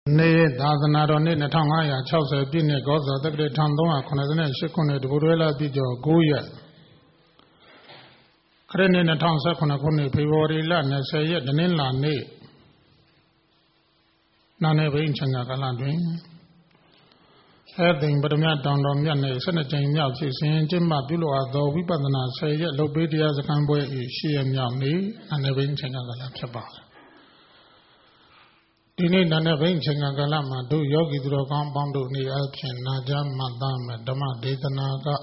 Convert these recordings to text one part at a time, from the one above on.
Nay, Dazanaro, Natanga, Chelsea, Binet, Goza, the Great Tandona, Conazan, Shikone, Burella, Bijo, Goya. Crenin a town second, Pivorilla, Nesay, the Nilla, Nay. None ever inching a galandring. Everything but a mat down on Yane, Senate Yalsi, saying Jim Mabulo, though we better not say yet, Lobedia, the convoy, she and Yamni, and never inching a galapsaba. Dini nane vinching a galama do yogi dro compound ni alpin najam madam dama detanaga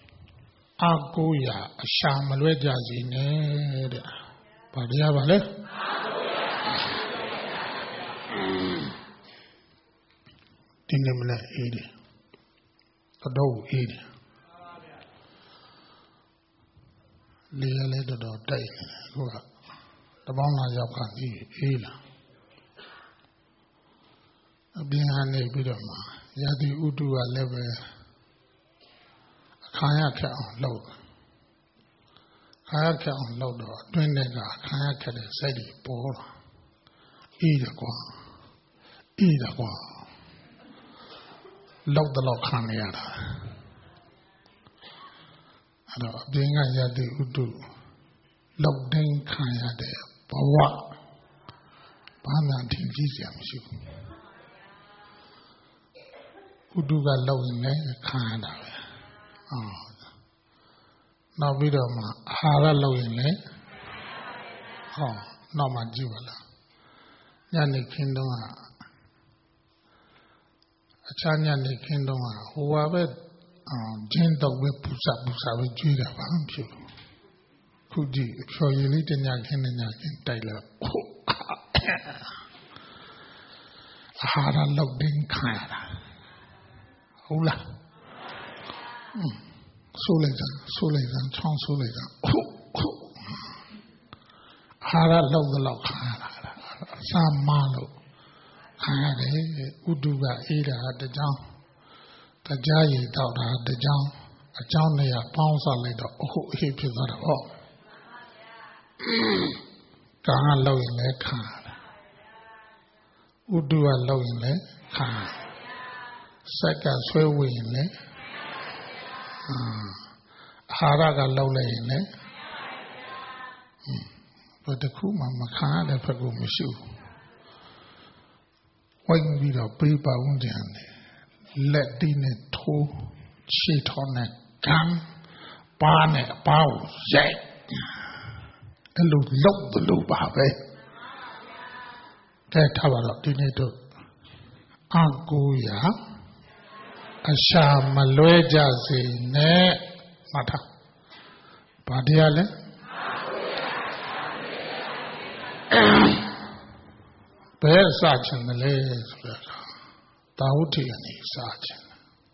aguya shamalweja zine padia vale dinimla edi do edi liale do dai ko da bang na yaw ka ela Abihane Bidama, Yadi Udu a level Kayaka on load. Kayaka on load, Twinega, Kayaka, Sadi, Pora. Either one. Load the lock Haniada. Being a Yadi Udu, loading Kayade, Bawa, Bana Tingiziam. Uduga low in there, kind of. Now we don't have low in there. Oh, no, my jewel. Yanni Kingdom. A Chanyani Kingdom, whoever gentle whip pusa with Judah, aren't you? Could you show you little Yakin and Yakin Taylor? I had a loading kind of. Hola. Sulegan, Chong Sulegan. Hara love the lock. Sam Malo. Hare, Uduga, Ida at the Jam. The Jay daughter at the Jam. A John Lea, Pounds a little. Oh, he is at all. Kana low in the car. Udua low in the car. Second sway in it. Haraga lowlay in it. But the Kuma Makan, the Pago Mishu. When we are pre bound, let dinner to cheat on a gun, barn a bow, yak. And look the loop of it. That tower of dinner to Anguya. Asha malweja zine mata padiale be sachin le Tauti ani sachin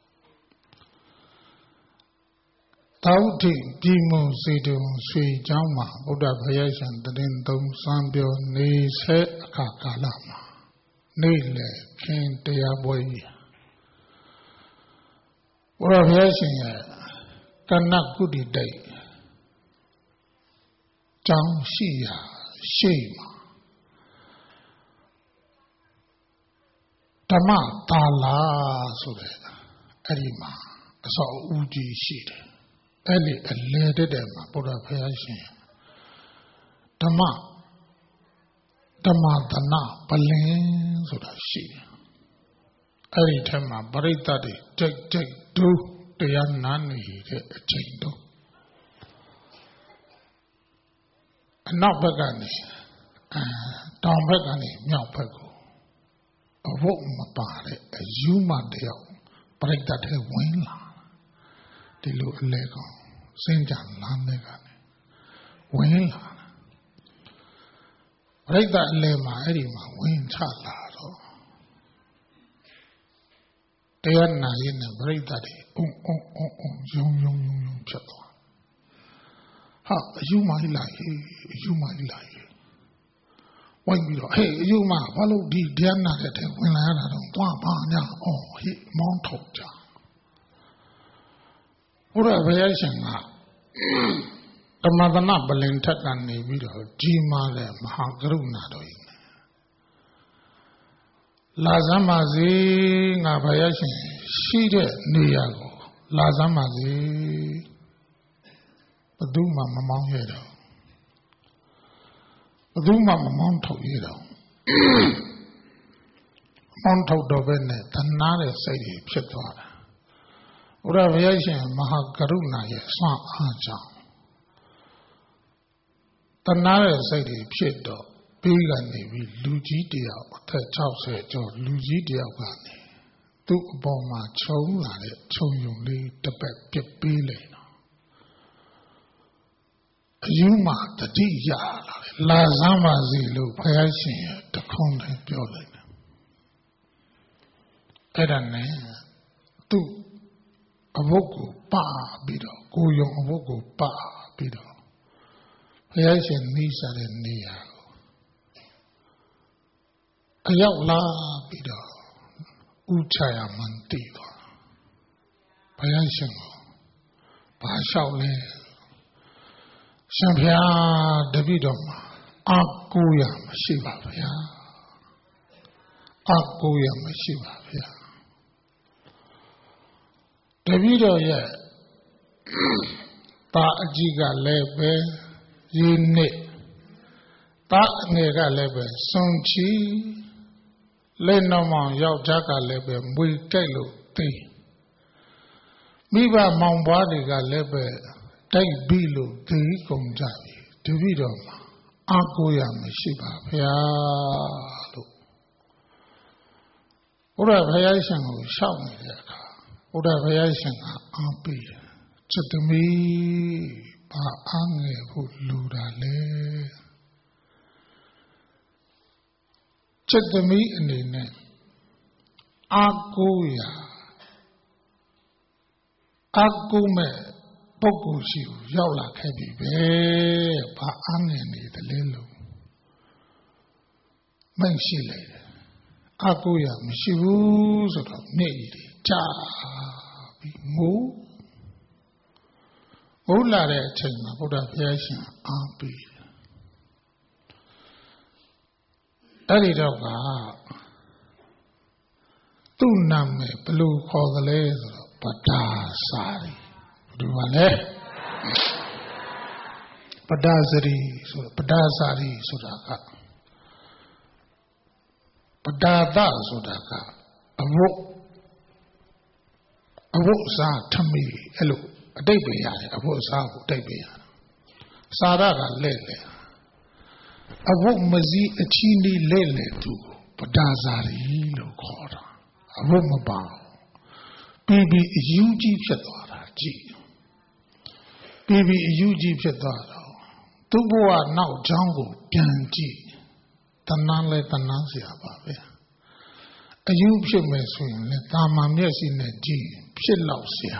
Tauti jimu sidu sui jama Buddha bhayasan tadin tum sambyo ni se akakalama ni le kin teyaboi What are you saying? Cannot good day. Chang Xia, shame. Tama Tala Sude, Erima, so Uji sheet. Eli a lady them, Buddha Payashin. Tama Dana, Balin Suda sheet. Every time I buried that, take, do the young nanny, a chain do. And not Bagani, Tom Bagani, Miapago. A woman about it, a human deal, break that head wing line. The little Lego, St. John Landegani, wing line. Break that lema, Edima, wing chala. They are not in a break that young chapter. You might like it. When we go, hey, you might follow the Diana that when I don't want he Mount Whatever I say, the mother not believed that and the video, Gima, Mahagruna doing. လာစမ်းပါစေငါဘုရားရှင်ရှိတဲ့နေရာကိုလာစမ်းပါစေဘယ်သူမှမမောင်းရတော့ဘယ်သူမှမမောင်းထုတ်ရတော့မောင်းထုတ်တော့ပဲနဲ့တဏှာတဲ့စိတ်ကြီးဖြစ်သွားတာဘုရားဘုရားရှင်မဟာကရုဏာရဲ့စွမ်းအားကြောင့်တဏှာတဲ့စိတ်ကြီးဖြစ်တော့ပြီးကနေပြီးလူကြီးတယောက်အသက်60ကျော်လူကြီးတယောက်ကနေသူ့အပေါ်မှာခြုံလာတဲ့ခြုံယုံလေးတစ်ပတ်ပြစ်ပေးလိုက်တော့အယူမှတတိယလာစမ်းပါစီလို့ဘုရားရှင်ရဲ့တခွန်းနဲ့ပြောလိုက်တယ်အဲ့ဒါနဲ့သူ့အဝတ်ကိုပါပြီးတော့ကိုယုံအဝတ်ကိုပါပြီးတော့ဘုရားရှင်နိစ္စတဲ့နေရာအရောက်လာပြီးတော့ဥချရာမန်တီတော့ဘုရားရှင်ကိုဘာလျှောက်လဲရှင်ဖျားတပည့်တော်မှာအကူရမရှိပါဗျာအကူရမရှိပါဗျာတပည့်တော်ရဲ့တာအကြီးကလည်းပဲရင်းနှစ်တာငယ်ကလည်းပဲစွန်ချီလက်နှမောင်ယောက်ျားကလည်းပဲမွေကြိုက်လို့သိမိဘမောင်ဘွားတွေကလည်းပဲတိုက်ပြီးလို့သိကုန်ကြပြီတပည့်တော်မှာအကူရမရှိပါဗျာလို့ဘုရားဘုရားရှင်ကိုရှောက်နေတဲ့အခါဘုရားဘုရားရှင်ကအားပေးတယ်จิตသမီးဘာအားငယ်ဖို့လူတာလဲจิตသမီးအနေနဲ့အာကိုရအာကိုမဲ့ပုဂ္ဂိုလ်ရှိကိုရောက်လာခဲ့ပြီပဲဘာအားငယ်နေတယ်လဲလို့မရှိလေအာကိုရမရှိဘူးဆိုတော့မျက်ရည်တွေကြာပြီးမိုးလာတဲ့အချိန်မှာဘုရားဘုရားရှင်အားပေးအဲ့ဒီတော့ကသူ့နာမည်ဘယ်လိုခေါ်သလဲဆိုတော့ပဒါစာရီဘယ်လိုပါလဲပဒါစရီဆိုပဒါစာရီဆိုတာကပဒါသဆိုတာကအဝတ်စားထမီအဲ့လိုအတိတ်ပဲရတယ်အဝတ်စားကိုအတိတ်ပဲရတယ်စာရကလဲ့လေအဝတ်မစည်းအချီးလေးလဲ့လေသူပဒါစာရီလို့ခေါ်တာအဝတ်မပါပြီးအယူကြီးဖြစ်သွားတာကြည့်ပြီးအယူကြီးဖြစ်သွားတော့သူ့ဘဝနောက်ချောင်းကိုပြန်ကြည့်တဏှာလဲတဏှာเสียပါပဲအယူဖြစ်မယ်ဆိုရင်လည်းတာမန်မျက်စိနဲ့ကြည့်ဖြစ်လောက်เสีย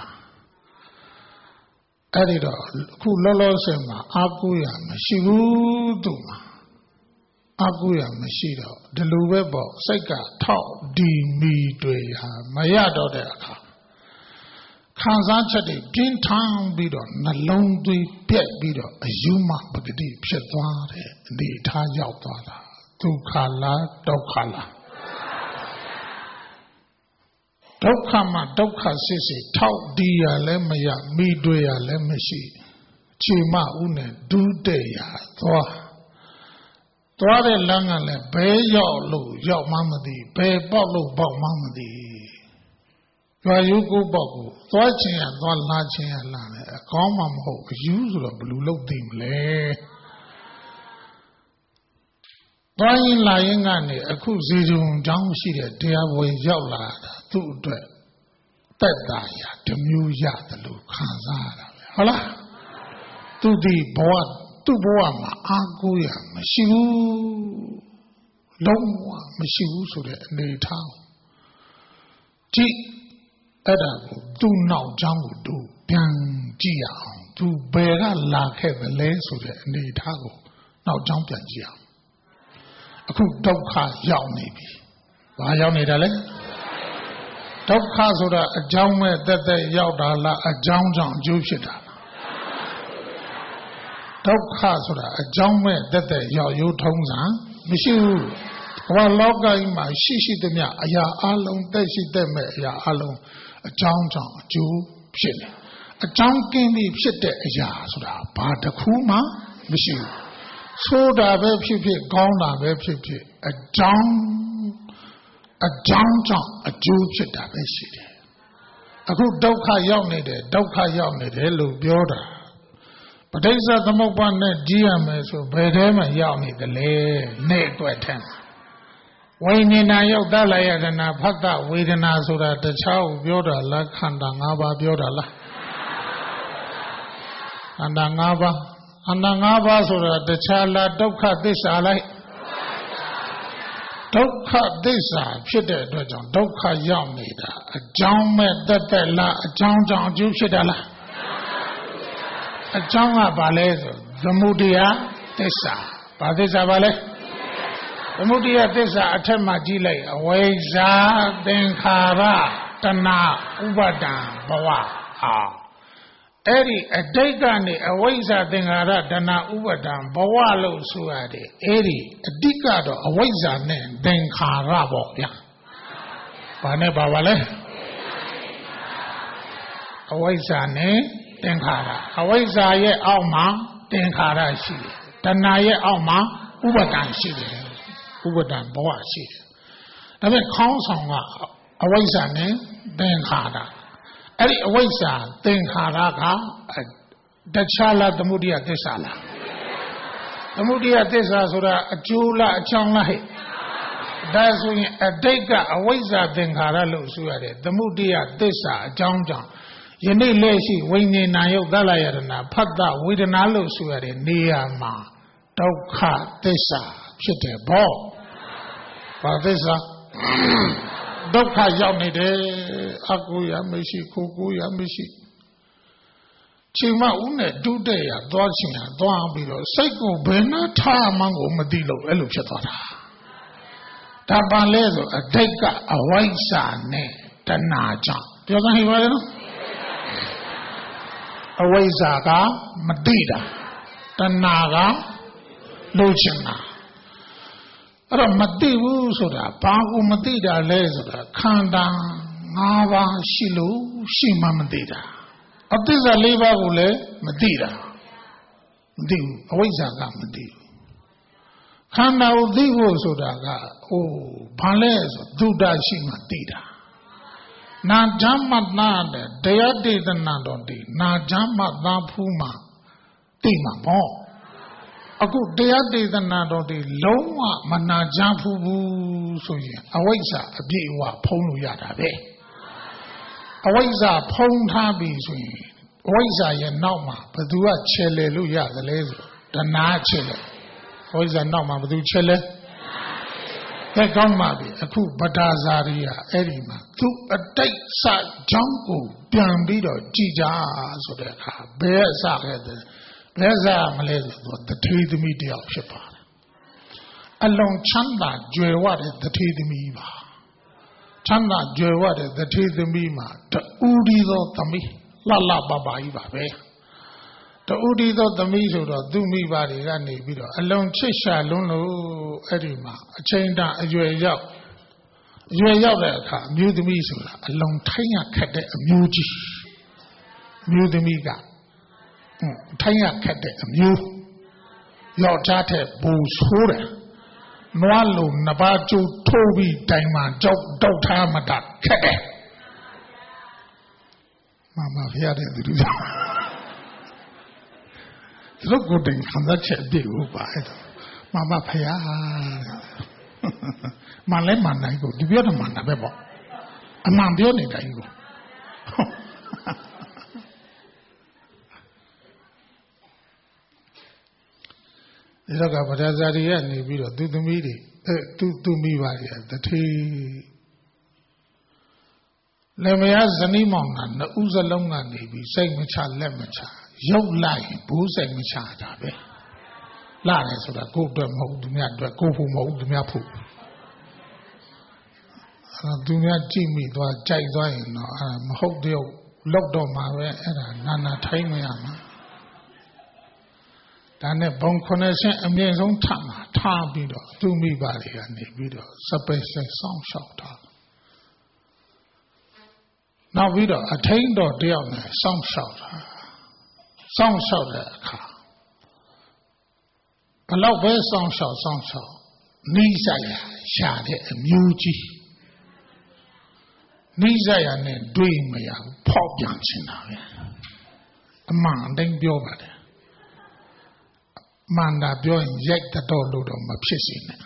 အဲ့ဒီတော့အခုလောလောဆယ်မှာအာကိုရမရှိဘူးသူ့မှာအာကိုရမရှိတော့ဒီလိုပဲပေါ့စိတ်ကထောက်ဒီမီတွေဟာမရတော့တဲ့အခါခံစားချက်တွေပြင်းထန်ပြီးတော့နှလုံးသွေးပြက်ပြီးတော့အယူမပဂတိဖြစ်သွားတဲ့အနေထားရောက်သွားတာဒုက္ခလားဒုက္ခလားဒုက္ခမှာဒုက္ခစစ်စစ်ထောက်ဒီရလည်းမရမိတွေရလည်းမရှိခြေမဥနဲ့ဒုတဲ့ရသွားတဲ့လမ်းကလည်းဘဲရောက်လို့ရောက်မှမသိဘဲပေါက်လို့ပေါက်မှမသိရွာယူကိုပေါက်ကိုသွားချင်ရသွားလာချင်ရလာတယ်အကောင်းမှမဟုတ်အယူဆိုတော့ဘယ်လိုလုပ်သိမလဲသွားရင်လာရင်ကနေအခုဇေဂျုံကျောင်းရှိတဲ့တရားပွဲရောက်လာတာသူ့အတွက်တက်တာရတမျိုးရတယ်လို့ခံစားရတာပဲဟုတ်လားသူဒီဘဝသူ့ဘဝမှာအာကိုရမရှိဘူးလုံးဝမရှိဘူးဆိုတဲ့အနေထားကြည့်အဲ့ဒါကိုသူ့နောက်ကျောင်းကိုသူပြန်ကြည့်ရအောင်သူဘယ်ကလာခဲ့သလဲဆိုတဲ့အနေထားကိုနောက်ကျောင်းပြန်ကြည့်အောင်အခုဒုက္ခရောက်နေပြီ။ဘာရောက်နေတာလဲ။ဒုက္ခဆိုတာအကြောင်းမဲ့တက်တက်ရောက်တာလားအကြောင်းကြောင့်အကျိုးဖြစ်တာလား။ဒုက္ခဆိုတာအကြောင်းမဲ့တက်တက်ရောက်ရုံထုံးစံမရှိဘူးဘာလောကကြီးမှာရှိသမျှအရာအလုံးတက်ရှိတဲ့မဲ့အရာအလုံးအကြောင်းကြောင့်အကျိုးဖြစ်တယ်အကြောင်းကင်းပြီးဖြစ်တဲ့အရာဆိုတာဘာတစ်ခုမှမရှိဘူးဆိုတာပဲဖြစ်ဖြစ်ကောင်းတာပဲဖြစ်ဖြစ်အကြောင်းကြောင့်အကျိုးဖြစ်တာပဲရှိတယ်အခုဒုက္ခရောက်နေတယ်လို့ပြောတာပဋိစ္စသမုပ္ပါဒ်နဲ့ကြည့်ရမယ်ဆိုဘယ်ထဲမှာရောက်နေတယ်လဲနဲ့အတွက်ထဲမှာဝိညာဉ်ရောက်သလယတနာဖတ်တဝေဒနာဆိုတာတခြားကိုပြောတာလားခန္ဓာ၅ပါးပြောတာလားခန္ဓာ၅ပါးဆိုတာတခြားလားဒုက္ခသစ္စာလိုက်ဒုက္ခသစ္စာဖြစ်တဲ့အတွက်ကြောင့်ဒုက္ခရောက်နေတာအကြောင်းမဲ့တက်လားအကြောင်းကြောင့်အကျိုးဖြစ်တာလားအကြောင်းကဘာလဲဆိုသမုဒယသစ္စာဘာသစ္စာပါလဲသမုဒယသစ္စာအထက်မှာကြည့်လိုက်အဝိဇ္ဇာသင်္ခါရတဏှာဥပါဒံဘဝအဲ့ဒီအတိတ်ကနေအဝိဇ္ဇာသင်္ခါရတဏှာဥပါဒံဘဝလို့ဆိုရတယ်အဲ့ဒီအတိတ်ကတော့အဝိဇ္ဇာနဲ့သင်္ခါရပေါ့ဗျာဘာနဲ့ပါလဲအဝိဇ္ဇာနဲ့သင်္ခါရအဝိဇ္ဇာရဲ့အောက်မှာသင်္ခါရရှိတယ်တဏှာရဲ့အောက်မှာဥပါဒံရှိတယ်ဥပါဒံဘဝရှိတယ်ဒါပေမဲ့ခေါင်းဆောင်ကအဝိဇ္ဇာနဲ့သင်္ခါရအဲ့ဒီအဝိဇ္ဇာသင်္ခါရကတခြားလားသမုဒယသစ္စာလားသမုဒယသစ္စာဆိုတာအကျိုးလားအကြောင်းလားဟဲ့ဒါဆိုရင်အတိတ်ကအဝိဇ္ဇာသင်္ခါရလို့ဆိုရတယ်သမုဒယသစ္စာအကြောင်းကြောင့်ယနေ့လက်ရှိဝိညာဉ်ယုတ်သလယတနာဖတ်တဝေဒနာလို့ဆိုရတယ်နေရာမှာဒုက္ခသစ္စာဖြစ်တယ်ဗောဘာသစ္စာဒုက္ခရောက်နေတယ်အကူရမရှိကိုကူရမရှိချိန်မဦးနဲ့ဒုတဲ့ရသွားချင်တာသွားပြီးတော့စိတ်ကိုဘယ်နှထားမှန်းကိုမသိလို့အဲ့လိုဖြစ်သွားတာဒါပါလဲဆိုအတိတ်ကအဝိဇ္ဇာနဲ့တဏှာကြောင့်ပြောစမ်းဟိပါလေနော်အဝိဇ္ဇာကမသိတာတဏှာကလိုချင်တာအဲ့တော့မသိဘူးဆိုတာဘာကိုမသိတာလဲဆိုတာခန္ဓာ၅ပါးရှိလို့ရှိမှမသိတာအသစ္စာ၄ပါးကိုလည်းမသိတာမသိဘူးအဝိဇ္ဇာကမသိဘူးခန္ဓာကိုသိဖို့ဆိုတာကဘာလဲဆိုဒုဒ္ဒရှိမှသိတာနာဓမ္မနာတဲ့တရားဒေသနာတော်ဒီနာဓမ္မသာဖူးမှသိမှာပေါ့အခုတရားဒေသနာတော်ဒီလုံးဝမနာကြဘူးဆိုရင်အဝိဇ္ဇာအပြည့်အဝဖုံးလို့ရတာပဲအဝိဇ္ဇာဖုံးထားပြီဆိုရင်အဝိဇ္ဇာရဲ့နောက်မှာဘသူကခြေလေလို့ရသလဲဆိုတဏှာခြေလေအဝိဇ္ဇာနောက်မှာဘသူခြေလေကဲကောင်းပါပြီအခုဗဒ္ဒါဇာရိယအဲ့ဒီမှာသူအတိတ်စကြောင်းကိုပြန်ပြီးတော့ကြည်ကြဆိုတဲ့အခါဘယ်အစခဲ့တဲ့ဘယ်စားမလဲဆိုတော့တထေသမီးတယောက်ဖြစ်ပါတယ်အလွန်ချမ်းသာကြွယ်ဝတဲ့တထေသမီးပါချမ်းသာကြွယ်ဝတဲ့တထေသမီးမှာတူဒီသောသမီးလှလှပပကြီးပါပဲတူဒီသောသမီးဆိုတော့သူမိဘတွေကနေပြီးတော့အလွန်ချစ်ရှာလွန်းလို့အဲ့ဒီမှာအချိန်တန်အရွယ်ရောက်တဲ့အခါအမျိုးသမီးဆိုတာအလွန်ထိုင်းရခက်တဲ့အမျိုးကြီးအမျိုးသမီးကထိုင်းရခက်တဲ့အမျိုးယောက်ျားတဲ့ဘူဆိုးတယ်နွားလိုနှစ်ပါးကျိုးထိုးပြီးတိုင်မှကြောက်တောက်ထားမှတာခက်တယ်မမဖရတဲ့သူတို့ကိုတင်ခံစားချက်ပြေဘူးပါအဲ့ဒါမမဖရမလဲမနိုင်ကိုဒီပြောတော့မှန်တာပဲပေါ့အမှန်ပြောနေတိုင်းကိုဒီတော့ကဗဒ္ဒါဇာတိကနေပြီးတော့သူသမီးတွေသူမိပါလေတထေလေမယားဇနီးမောင်ကနှစ်ဦးစလုံးကနေပြီးစိတ်မချလက်မချရုပ်လိုက်ဘူးစိတ်မချတာပဲလာတယ်ဆိုတာကိုယ့်အတွက်မဟုတ်သူများအတွက်ကိုယ့်ဖို့မဟုတ်သူများဖို့သူများကြည့်မိသွားကြိုက်သွားရင်တော့မဟုတ်တော့လောက်တော့မှာပဲအဲ့ဒါနာထိုင်းမရမှာဒါနဲ့ဘုံ9အမြင့်ဆုံးထားပြီးတော့သူမိဘတွေကနေပြီးတော့စပယ်စိတ်စောင့်ရှောက်တာနောက်ပြီးတော့အထိန်တော်တယောက်နဲ့စောင့်ရှောက်တာစောင့်ရှောက်တဲ့အခါဘလောက်ပဲစောင့်ရှောက်နိစ္စရာတဲ့အမျိုးကြီးနိစ္စရာနဲ့တွေးမရဘူးဖောက်ပြန်ချင်တာပဲအမှန်တိုင်းပြောပါတယ်မှန်တာပြောရင်ရိုက်တော့လို့တော့မဖြစ်စေနဲ့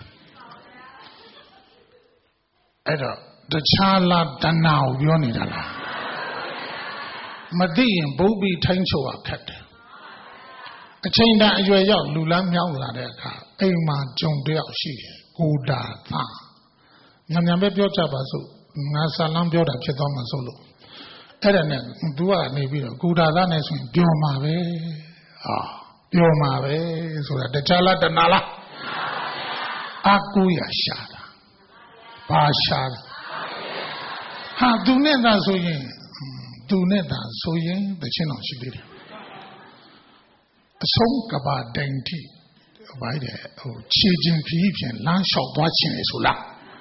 အဲ့တော့တခြားလားတဏှာကိုပြောနေတာလားမသိရင်ဘုပ်ပြီးထိုင်းချုပ်ရခက်တယ်အချိန်တန်အရွယ်ရောက်လူလမ်းမြောက်လာတဲ့အခါအိမ်မှာကြုံတယောက်ရှိတယ်ကိုတာသားညံပဲပြောကြပါစို့ငါဆာလမ်းပြောတာဖြစ်သွားမှာစို့လို့အဲ့ဒါနဲ့သူကနေပြီးတော့ကိုတာသားနဲ့ဆိုရင်ပြောမှာပဲပြောမှာပဲဆိုတာတခြားလားတဏှာလားအကူရရှာတာဘာရှာဟာသူနဲ့သာဆိုရင်တခြင်းတော်ရှိသေးတယ်အဆုံးကဘာတိုင်တိဘာလဲခြေချင်းခီးဖြင့်လမ်းလျှောက်သွားခြင်းလေဆိုလား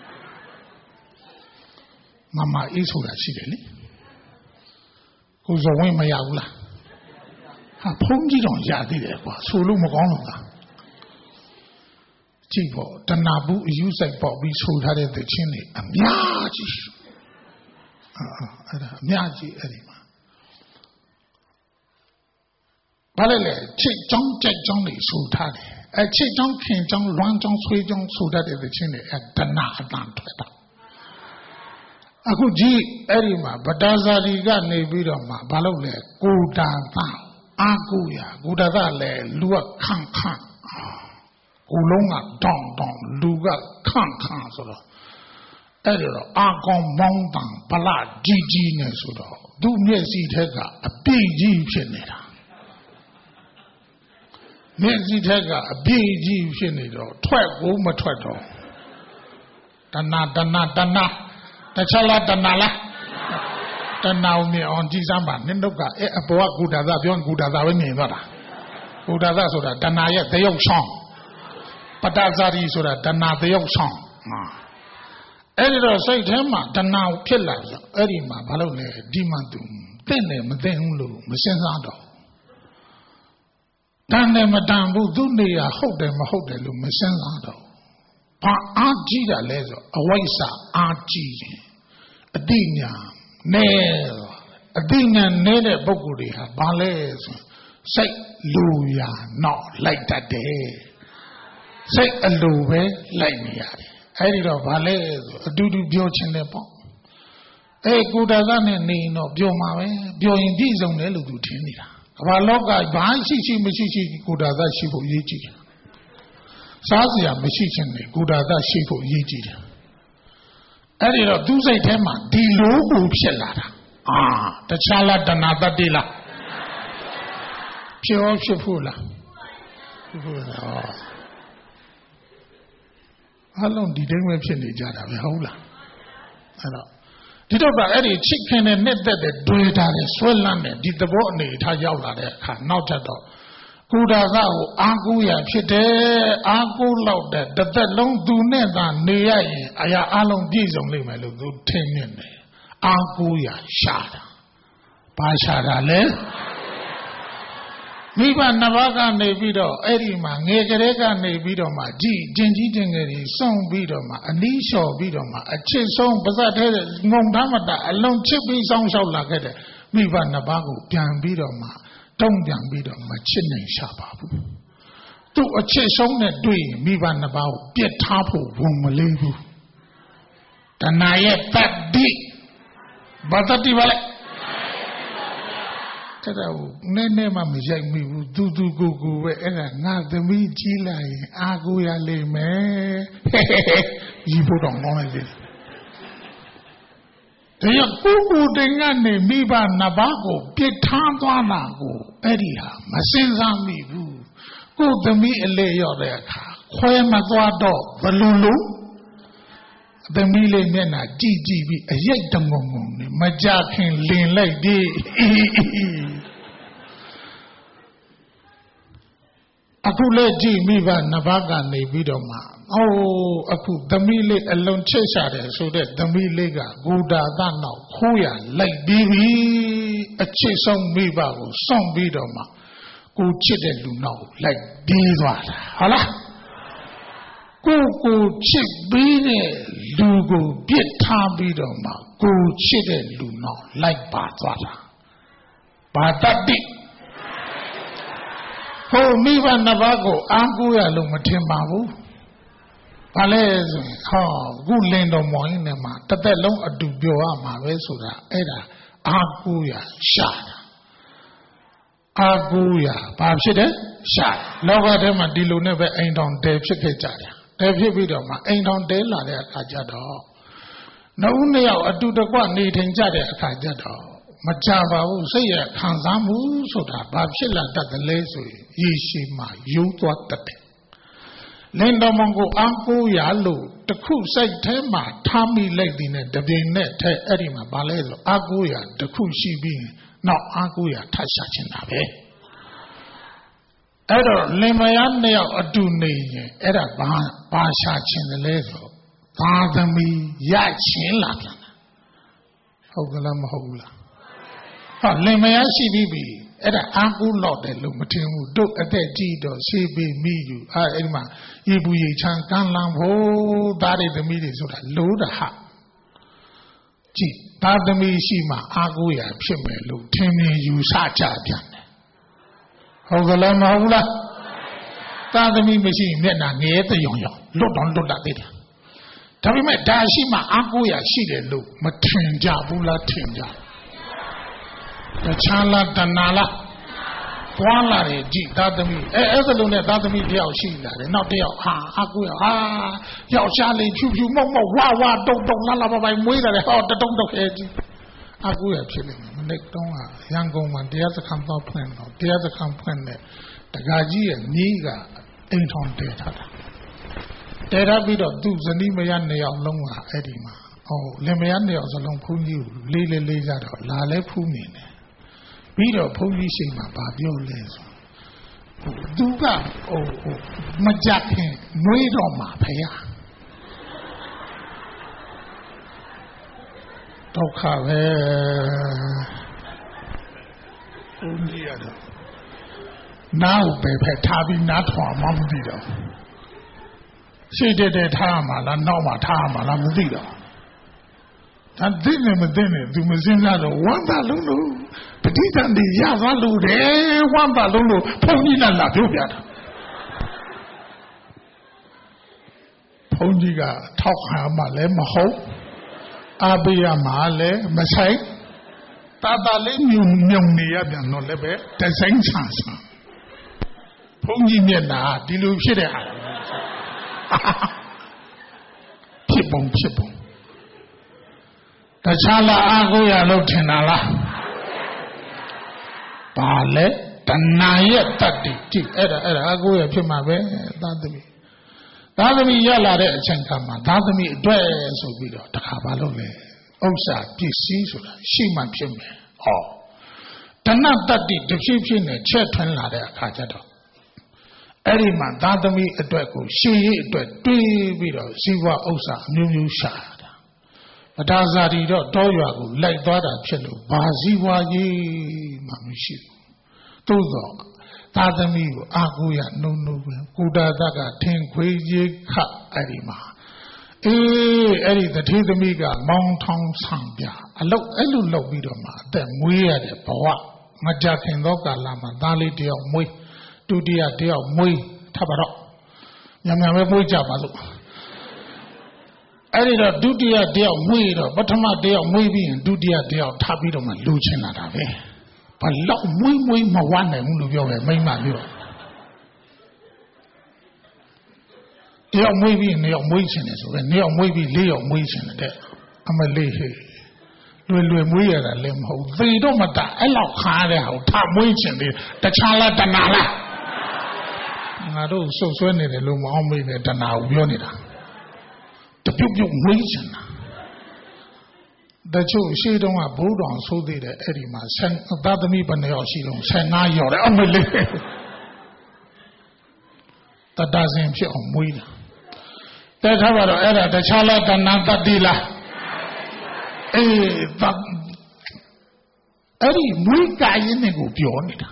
မမအေးဆိုတာရှိတယ်လေကိုဇော်ဝင်းမရဘူးလားဟာဖုံးကြီးတော့ရသေးတယ်ကွာဆိုလို့မကောင်းလို့လားကြည့်ပေါ့တဏှာဘူးအယူဆိုင်ပေါ့ပြီးဆိုထားတဲ့သခြင်းတွေအများကြီးအဲ့ဒါအများကြီးအဲ့ဒီမှာဘာလဲလဲချစ်ကြောင်းကြိုက်ကြောင်းတွေဆိုထားတယ်အဲချစ်ကြောင်းခင်ကြောင်းလွမ်းကြောင်းဆွေးကြောင်းဆိုတတ်တဲ့သခြင်းတွေအဲတဏှာအတန်ထွက်တာအခုကြည့်အဲ့ဒီမှာဗတ္တဇာတိကနေပြီးတော့မှဘာလို့လဲကိုတာသအာကိုရကိုတာသလည်းလူကခန့်ကိုလုံးကတောင်းလူကခန့်ဆိုတော့အဲ့ဒီတော့အာကောင်မောင်းတန်ဗလာကြီးနဲ့ဆိုတော့သူ့မျက်စိထက်ကအပြည့်ကြီးဖြစ်နေတာမျက်စိထက်ကအပြည့်ကြီးဖြစ်နေတော့ထွက်ကိုမထွက်တော့တဏှာတခြားလားတဏှာလားတဏှာမြင်အောင်ကြည်စမ်းပါနင်းတို့ကအပေါ်ကကုဒါသပြောရင်ကုဒါသပဲမြင်သွားတာကုဒါသဆိုတာတဏှာရဲ့သရုပ်ဆောင်ပတ္တဇာတိဆိုတာတဏှာသရုပ်ဆောင်အဲ့ဒီတော့စိတ်ထဲမှာတဏှာဖြစ်လာဆိုအဲ့ဒီမှာဘာလို့လဲဒီမှသူတင့်တယ်မသိဘူးလို့မစဉ်းစားတော့တန်တယ်မတန်ဘူးသူ့နေရာဟုတ်တယ်မဟုတ်တယ်လို့မစဉ်းစားတော့ဘာအားကြီးတာလဲဆိုအဝိဇ္ဇာအားကြီးရင်အတိညာနဲ့အတိညာနေတဲ့ပုဂ္ဂိုလ်တွေဟာဘာလဲဆိုစိတ်လူရာတော့လိုက်တတ်တယ်စိတ်အလိုပဲလိုက်နေရတယ်အဲ့ဒီတော့ဘာလဲဆိုအတူတူပြောချင်းတယ်ပေါ့ကိုတာကနဲ့နေရင်တော့ပြောမှာပဲပြောရင်ပြည့်စုံတယ်လို့သူထင်နေတာကမ္ဘာလောကဘာရှိမရှိကိုတာကရှိဖို့အရေးကြီးတယ်စားစရာမရှိခြင်းနဲ့ကိုတာသရှိဖို့အရေးကြီးတယ်အဲ့ဒီတော့သူ့စိတ်ထဲမှာဒီလိုကိုဖြစ်လာတာတခြားလားတဏှာတတ္တိလားဖြစ်ဖို့လားဖြစ်ဖို့လားအလုံးဒီတိုင်းပဲဖြစ်နေကြတာပဲဟုတ်လားအဲ့တော့ဒီတော့ကအဲ့ဒီချစ်ခင်တဲ့နဲ့သက်တဲ့တွေ့တာတဲ့ဆွဲလန်းတဲ့ဒီသဘောအနေထားရောက်လာတဲ့အခါနောက်ထပ်တော့ကိုတာကကိုအာကိုရဖြစ်တယ်အာကိုလောက်တဲ့တစ်သက်လုံးသူနဲ့သာနေရရင်အရာအလုံးပြည့်စုံလိမ့်မယ်လို့သူထင်နေတယ်အာကိုရရှာတာဘာရှာတာလဲမိဘနှစ်ပါးကနေပြီးတော့အဲ့ဒီမှာငယ်ကလေးကနေပြီးတော့မှတင်ကြီးတင်ငယ်ကြီးစုံပြီးတော့မှအနီးလျှော်ပြီးတော့မှအချစ်ဆုံးပါဇက်ထဲငုံထားမတာအလုံးချစ်ပြီးဆောင်ရှောက်လာခဲ့တဲ့မိဘနှစ်ပါးကိုပြန်ပြီးတော့မှတုံ့ပြန်ပြီးတော့မချစ်နိုင်ရှာပါဘူးသူ့အချစ်ဆုံးနဲ့တွေ့ရင်မိဘနှစ်ပါးကိုပြစ်ထားဖို့ဝန်မလေးဘူးတဏှာရဲ့တတ္တိဘာတတ္တိပါလဲတဲ့တော့နည်းနည်းမှမရိုက်မိဘူးသူကိုပဲအဲ့ဒါငါသမီးကြီးလာရင်အာကိုရလိမ့်မယ်ဒီဘုတော်ကောင်းလိုက်တယ်ဒါကြောင့်ကိုတင်ကနေမိဘနှစ်ပါးကိုပြစ်ထားသွားတာကိုအဲ့ဒီဟာမစင်စားမိဘူးကိုသမီးအလေရောက်တဲ့အခါခွဲမသွားတော့ဘလူလူသမီးလေးမျက်နှာကြည့်ပြီးအရိတ်တငုံနေမကြခင်လင်လိုက်ဒီအခုလည်းကြည့်မိဘနှစ်ပါးကနေပြီးတော့မှအခုသမီးလေးအလုံးချစ်ရှာတယ်ဆိုတဲ့သမီးလေးကဂူတာသနောက်ခိုးရလိုက်ပြီးပြီအချစ်ဆုံးမိဘကိုစွန့်ပြီးတော့မှကိုချစ်တဲ့လူနောက်လိုက်ပြေးသွားတာဟုတ်လားကိုချစ်ပြီးတဲ့လူကိုပြစ်ထားပြီးတော့မှကိုချစ်တဲ့လူနောက်လိုက်ပါသွားတာဘာတတ်တိဟိုမိဘနှစ်ပါးကိုအားကိုးရလို့မထင်ပါဘူးဘာလဲဆိုရင်ခုလင်းတော်မောင်ရင်နဲ့မှာတစ်သက်လုံးအတူပြောရမှာပဲဆိုတာအဲ့ဒါအားကိုးရရှာတာအားကိုးရဘာဖြစ်တယ်ရှာလောကထဲမှာဒီလိုနဲ့ပဲအိမ်တော်တဲဖြစ်ခဲ့ကြတယ်တဲဖြစ်ပြီးတော့မှအိမ်တော်တဲလာတဲ့အခါကျတော့နှစ်ဦးနှစ်ယောက်အတူတကွနေထိုင်ကြတဲ့အခါကျတော့မကြပါဘူးစိတ်ရခံစားမှုဆိုတာဘာဖြစ်လာတတ်တယ်လဲဆိုရင်ရေရှည်မှာယုံသွားတတ်တယ်လင်းတော်မကိုအားကိုးရလို့တခုစိတ်ထဲမှာထားမိလိုက်တဲ့နဲ့တပြိမ်နဲ့ထဲအဲ့ဒီမှာဘာလဲဆိုအားကိုးရတခုရှိပြီးနောက်အားကိုးရထပ်ရှာချင်တာပဲအဲ့တော့လင်မယားနှစ်ယောက်အတူနေရင်အဲ့ဒါဘာရှာချင်တယ်လဲဆိုသားသမီးရချင်လာပြန်တာဟုတ်ကလားမဟုတ်ဘူးလားလင်မယားရှိပြီးပြီအဲ့ဒါအားကိုးတော့တယ်လို့မထင်ဘူးတို့အသက်ကြီးတော့ဆေးပေးမိယူအဲ့ဒီမှာရေပူရေချမ်းကန်းလန်းဖို့သားတွေသမီးတွေဆိုတာလို့တာဟာကြည့်သားသမီးရှိမှအားကိုးရဖြစ်မယ်လို့ထင်မြင်ယူဆကြပြန်တယ်ဟုတ်ကလားမဟုတ်ဘူးလားသားသမီးမရှိရင်မျက်နှာငဲတယောင်ယောင်လွတ်တော့လွတ်တာသေးတယ်ဒါပေမဲ့ဒါရှိမှအားကိုးရရှိတယ်လို့မထင်ကြဘူးလားထင်ကြတခြားလားတဏှာလားပွားလာတယ်ကြည်သားသမီးအဲ့ဒါလုံးနဲ့သားသမီးတယောက်ရှိလာတယ်နောက်တယောက်အားကိုးရယောက်ျားလေးဖြူဖြူမောက်မောက်ဝါတုံတုံလာပိုင်မွေးလာတယ်တတုံတုံခဲကြီးအားကိုးရဖြစ်နေတယ်မနေ့တုန်းကရန်ကုန်မှာတရားစခန်းတော့ဖွင့်တော့တရားစခန်းဖွင့်တဲ့တကာကြီးရဲ့ညီးကအိမ်ထောင်တဲထားတာတဲထားပြီးတော့သူ့ဇနီးမယားနှစ်ယောက်လုံးကအဲ့ဒီမှာလင်မယားနှစ်ယောက်စလုံးဖုန်းကြီးကိုလေးကြတော့လာလဲဖူးနေတယ်ပြီးတော့ဘုန်းကြီးရှိမှဘာပြောလဲဆိုသူကမကြခင်မွေးတော့မှာဖေရဒုက္ခပဲဘုန်းကြီးရတော့နားကိုပဲထားပြီးနားထွာမှမသိတော့ရှိတဲ့ထားမှာလားနောက်မှာထားမှာလားမသိတော့ဒါသိနေမသိနေသူမစင်းလာတော့ဝမ်းသာလုံးလို့ပဋိသန္ဓေရသွားလို့တယ်ဝမ်းသာလုံးလို့ဘုန်းကြီးလာပြောပြတာဘုန်းကြီးကထောက်ခံမှလည်းမဟုတ်အားပေးရမှလည်းမဆိုင်တာလေးမြုံနေရပြန်တော့လည်းပဲတဆိုင်ဆန်းဆန်းဘုန်းကြီးမျက်နှာဒီလိုဖြစ်တဲ့ဟာဖြစ်ပုံတခြားလားအားကိုးရလို့ထင်တာလားပါလေတဏှာရဲ့တတ္တိကြည့်အဲ့ဒါအားကိုးရဖြစ်မှာပဲသားသမီးရလာတဲ့အချိန်ခါမှာသားသမီးအတွက်ဆိုပြီးတော့တခါဘာလို့လဲဥစ္စာပစ္စည်းဆိုတာရှိမှဖြစ်မယ်တဏှာတတ္တိတစ်ဖြည်းဖြည်းနဲ့ချက်ထွန်းလာတဲ့အခါကျတော့အဲ့ဒီမှာသားသမီးအတွက်ကိုရှေ့ရေးအတွက်တွေးပြီးတော့ဇီဝဥစ္စာအမျိုးမျိုးရှာပဒါဇာတိတော့တောရွာကိုလိုက်သွားတာဖြစ်လို့ဘာဇီဝကြီးမှမရှိဘူးသို့သောသားသမီးကိုအာကိုရနှုံပဲကုတာတကထင်ခွေးကြီးခအဲ့ဒီမှာအဲ့ဒီတတိသမီးကမောင်းထောင်းဆံပြအလုတ်အဲ့လိုလုပ်ပြီးတော့မှအသက်မွေးရတဲ့ဘဝမကြခင်သောကာလမှာသားလေးတယောက်မွေးဒုတိယတယောက်မွေးထပ်ပါတော့မြန်ပဲမွေးကြပါလို့အဲ့ဒီတော့ဒုတိယတယောက်မွေးတော့ပထမတယောက်မွေးပြီးရင်ဒုတိယတယောက်ထားပြီးတော့မှလူချင်လာတာပဲဘာလို့မွေးမဝနိုင်ဘူးလို့ပြောပဲမိမပြောတယောက်မွေးပြီးနှစ်ယောက်မွေးချင်တယ်ဆိုပဲနှစ်ယောက်မွေးပြီးလေးယောက်မွေးချင်တဲ့အမလေးဟေးလွယ်မွေးရတာလည်းမဟုတ်သေတော့မတအဲ့လောက်ခါတဲ့ဟာထမွေးချင်တယ်တခြားလားတဏှာလားငါတို့စုပ်ဆွဲနေတယ်လို့မအောင်မေးနဲ့တဏှာကိုပြောနေတာတပြုတ်မွေးချင်တာတချို့ရှေ့တုန်းကဘိုးတော်ဆိုးသေးတယ်အဲ့ဒီမှာသားသမီးဘယ်နှယောက်ရှိလုံး15ယောက်တယ်အမလေး Tadasin Pit on Wida. That's how I had the Charlotte and Nantadilla. Eddie, we guy in the good beyond.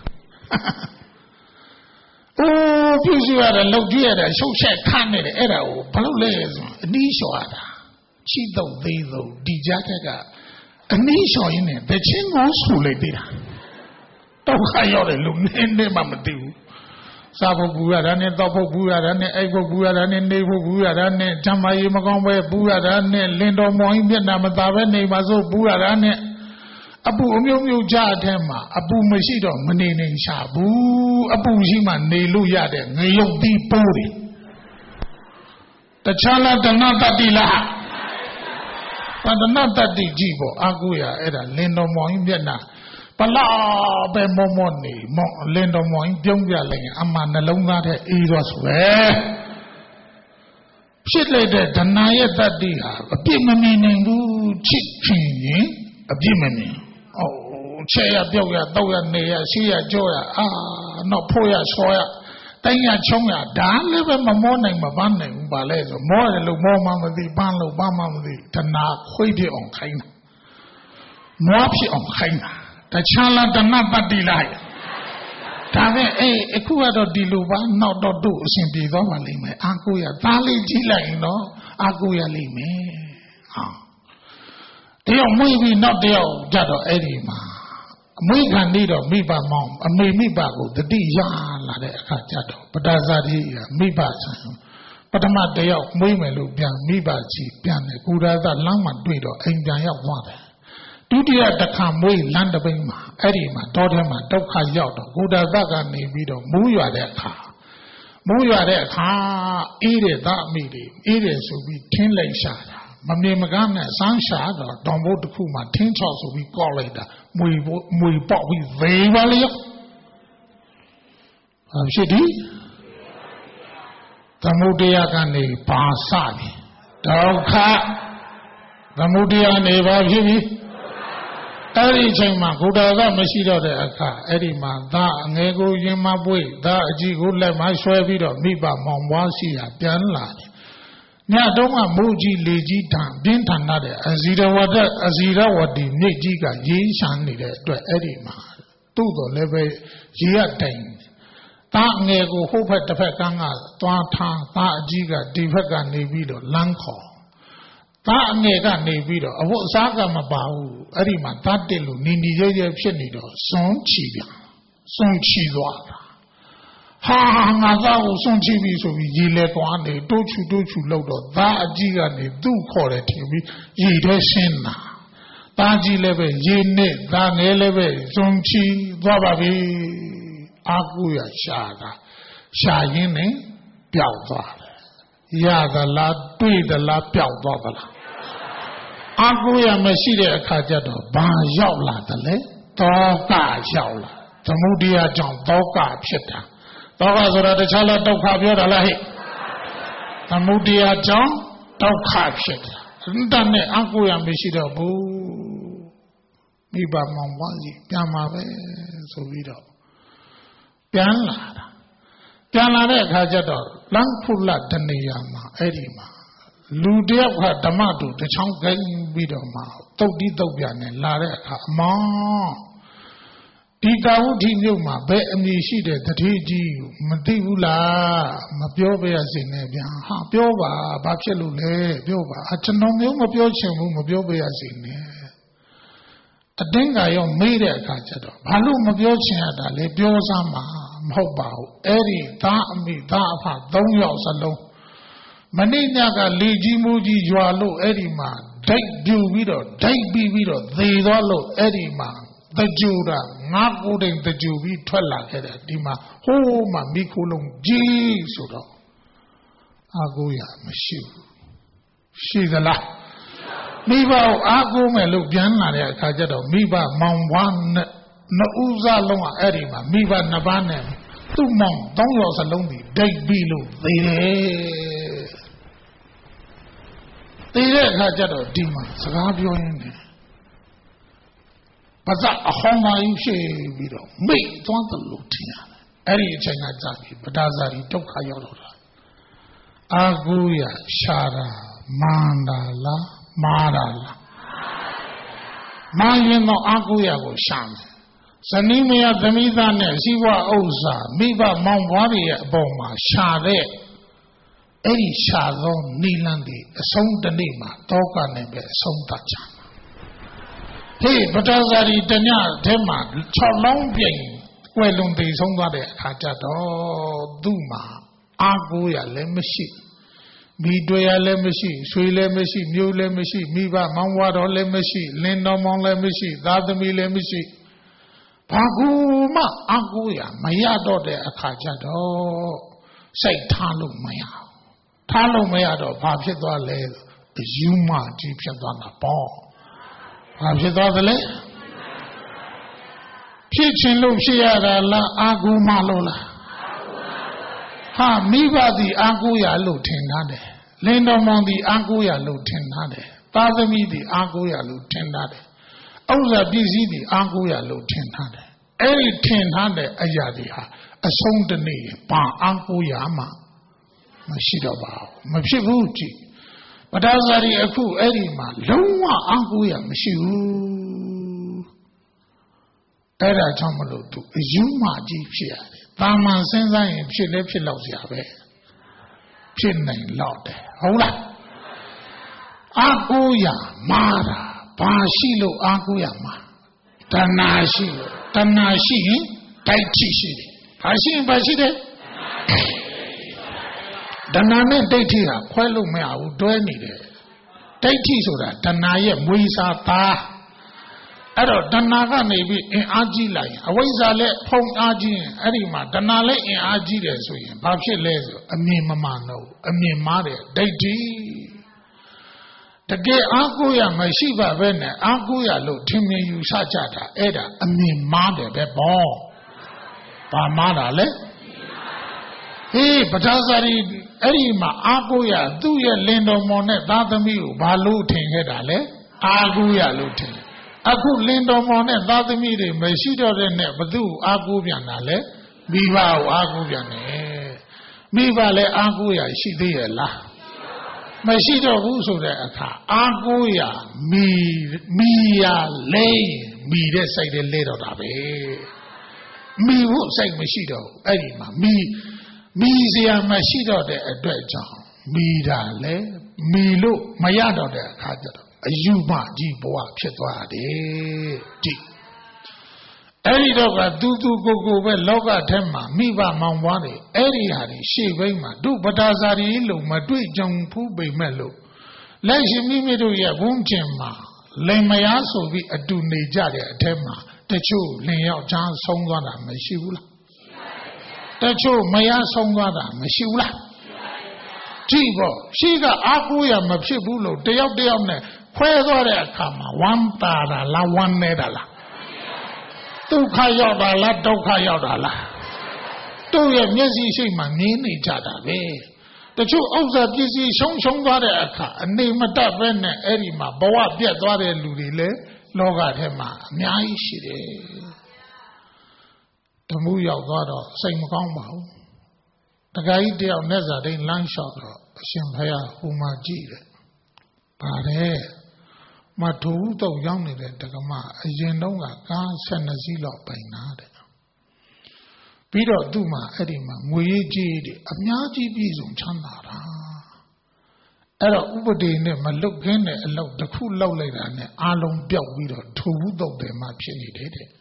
Oh, you had a low dear, so said Canada, Edo, Paloles, Nishoada, Chito, Vedo, Dijataga, a Nisho in it, the chin was who lay there. Don't hire a look, name Mamadu. Sabo Buarane, Dopo Buarane, Ego Buarane, Nevo Buarane, Jamai Magombe Buarane, Lindo Moin, Namatavane, Mazo Buarane, Abu Umyo Jadema, Abu Mashido, Manene Shabu, Abu Jima, Nelu Yade, Nayok di Puri. The Chala, the Natadila, but the Natadi Jibo, Aguya, Eda, Lindo Moin, Vietnam. Pala be momoni mo lendo mo indyong bia leng ama nalong na the eros we shit like that dana ye tatti ha apit ma mi ning bu chit phin yin apit ma mi oh che ya pyauk ya tauk ya ne ya shi ya jaw ya no pho ya saw ya tain ya chong ya da le be ma mo naing ma ban naing ba le so mo le lo mo ma ma thi ban lo ba ma ma thi dana khwai de ong khain na mo phit ong khain na The Chala the Napadilai. Tave a Kuado diluba, not do simply Dovalime, Akuya, Tali Gila, no, Akuya Lime. They are maybe not the old Jado Edima. We can need a Miba mom, a Mibago, the Dia la de Jado, but that's Miba. But I'm not the old Mimelu, Miba, Pian, Kuda, Lama Duido, and Jaya water. Dudia the Kamwe Landabima, Edima, Dodema, Doka Yodo, Buddha Zaga Nibido, Muya de Ka. Muya de Ka, eat it that meeting, it is to be 10 late shot. Mammy Magana, Sunshine, or Dombo de Kuma, 10 chops will be called later. We bought with very well. Shidi? The Mudia Gani, Pasani, Doka, the Mudia Neva Hivi. Every Chima, Guda, Machida, Edima, Da, Nego, Yimabwe, Da, Jigu, let my sweater, Miba, Momwasia, Pianla. Nyadoma, Muji, Leji, Tan, Bintanade, Azira, Wadi, Nijiga, Yi Shani, Edima, Tudo, Leve, Jia Dane. Ta Nego, Hope at the Pekanga, Tuata, Ta Jiga, Divega, Nevido, Lanko. Ta Nega Nevido, a what Saga Mabau, Arima, Tatilu, Nini Shenido, Son Chibia, Son Chidwa. Ha Nazao, Son Chibi, so we yell one day, don't you load of that Giga, do call it, ye de Sena. Taji leve, ye ne, Dan eleve, Son Chi, Wababi, Aguya Shaga, Shayine, Piauza. Ya the la, do the la Piauza. Aguya Machida Kajado, Ban Yaula, the le, Toka Yaula, the Mudia John, Toka Pita. Toka Zora the Chala Toka Yoda, the Mudia John, Toka Pita. Dane Aguya Machida Boo Miba Momwazi, Yamabe, so we do. Pianla. Pianla Kajado, Langpula Daniyama, Edima. Ludia had Damadu, the Chongan Vidoma, Todi Dobian, Lare, Ma Dika Udinuma, Be Amishide, the Tiji, Matibula, Mapiova Zinebia, Piova, Bachelule, Piova, Achanomio, Mapiochum, Mapiova Zine. A denga made a cajado, Palu Mapiochia, Le Piosama, Mobile, Eddie, Dami, Dapa, Donyo Salon. Maninaga Liji Muji Jualo Edima, Dike Juvido, Dike Bivido, they swallow Edima, the Juda, not wooden the Juvi, Twella, Dima, Homa, Mikulum, Jesudo. Aguya, Monsieur. She's a la. Miba, Agu, look, Janna, Kajado, Miba, Mount no Uza Loma Edima, Miba Navanem, two Mount, don't lose alone, Dike Bilu, they had a demon, Savio in there. But that a homa you say, we don't make one the Lutia. Any China Zaki, but Azari took Hayorola. Aguya Shara Mandala Marala Mayan no Aguya go Sham. Sanimia Damidane, Siwa Oza, Miba Mambari Boma, Shade, Eri Shado, Nilandi, a song the Nima, Toka Nebe, Song Tacha. Hey, Batazari Danya, Tema, Cholong Bien, Welun de Songade, Hajado, Duma, Aguya Lemeshi, Midwaya Lemeshi, Sui Lemeshi, New Lemeshi, Miba, Manwado Lemeshi, Lindomon Lemeshi, Dadami Lemeshi, Paguma, Aguya, Mayado de Akajado, say Talu Maya, Talu Mayado, Papito Led, Zuma, Jeepshadana Ball. Have you thought the lay? Kitchen Lucia la Agu Malola. Ha, Miba the Aguya Lutinade. Lindomon the Aguya Lutinade. Father me the Aguya Lutinade. Oza busy the Aguya Lutinade. 1800 Ayadiha. A song the name, Pa Ankuyama. Mashidaba. Mashibuchi. But as I aku Erima, Loma Anguya Mishu Era Chamalo to Zuma Gipsia. Taman Senza in Chilepilozia. Chinning Lord. Hola Aguya Mara Pashilo Aguyama Tanashi Taichi Hashim Bashide Danane Daitira, Quello Mea, Dueni, Daiti Soda, Danaya, Muisa Ta. Ero, Danaga maybe in Aji like, Awaza let Pong Aji, Erima, Danale in Aji, so in Babshe Lezo, a me mamano, a me mare, Daiti. The gay Aguya, my Shiva Vene, Aguya, lo, Timmy, you Sajata, Eda, a me mare, bebon. Pamada le. Hey, Batazari. Erima Aguya, do ya lendo monet, Dadamiu, Balu ting hedale, Aguya lutin. Aku lendo monet, Dadamiri, Meshido de ne, Badu, Agubianale, Viva Agubiane. Viva le Aguya, she did la. Meshido Buso de Aka, Aguya, Mia lay, me de say the little dabe. Me would say Meshido, Erima, me. Mizia Mashido de Adreja, Midale, Milo, Mayado de Kajado, Ayuma, Jiboa, Chetwade, Eri Doga, Dudu Gogo, Loga Tema, Miva Mamwani, Eri Hari, She Vema, Du Badazari Ilu, Madui Jung Pube Melo, Lazy Mimido Ya Wunjema, Lemayaso be a do Nejade Tema, the Chu, Leo Jan Songwana, Meshula. The two Maya Songada, Meshula. Jibo, she got Aguya Machibulo, day of Deone, where there come one tada la one nedala. Two Kayoda la do Kayoda. Do your Messi Shima mean each other. The two of the busy Songada, and name a tapen Erima, Boa Pietware Ludile, Loga Hema, Nyai Shide. The movie of God, same combo. The guy did on Nezza, they lunch shot, Shimpaya, Huma Gide. Pare, Matuto Yamni, the Gama, a Yendonga, God send a zilo by Nade. Peter Duma, Edima, Muiji, Amyaji Bizum Chandara. Era Ubade, Maluk, and look the cool low later, and Alon built with a two of them, my penny did it.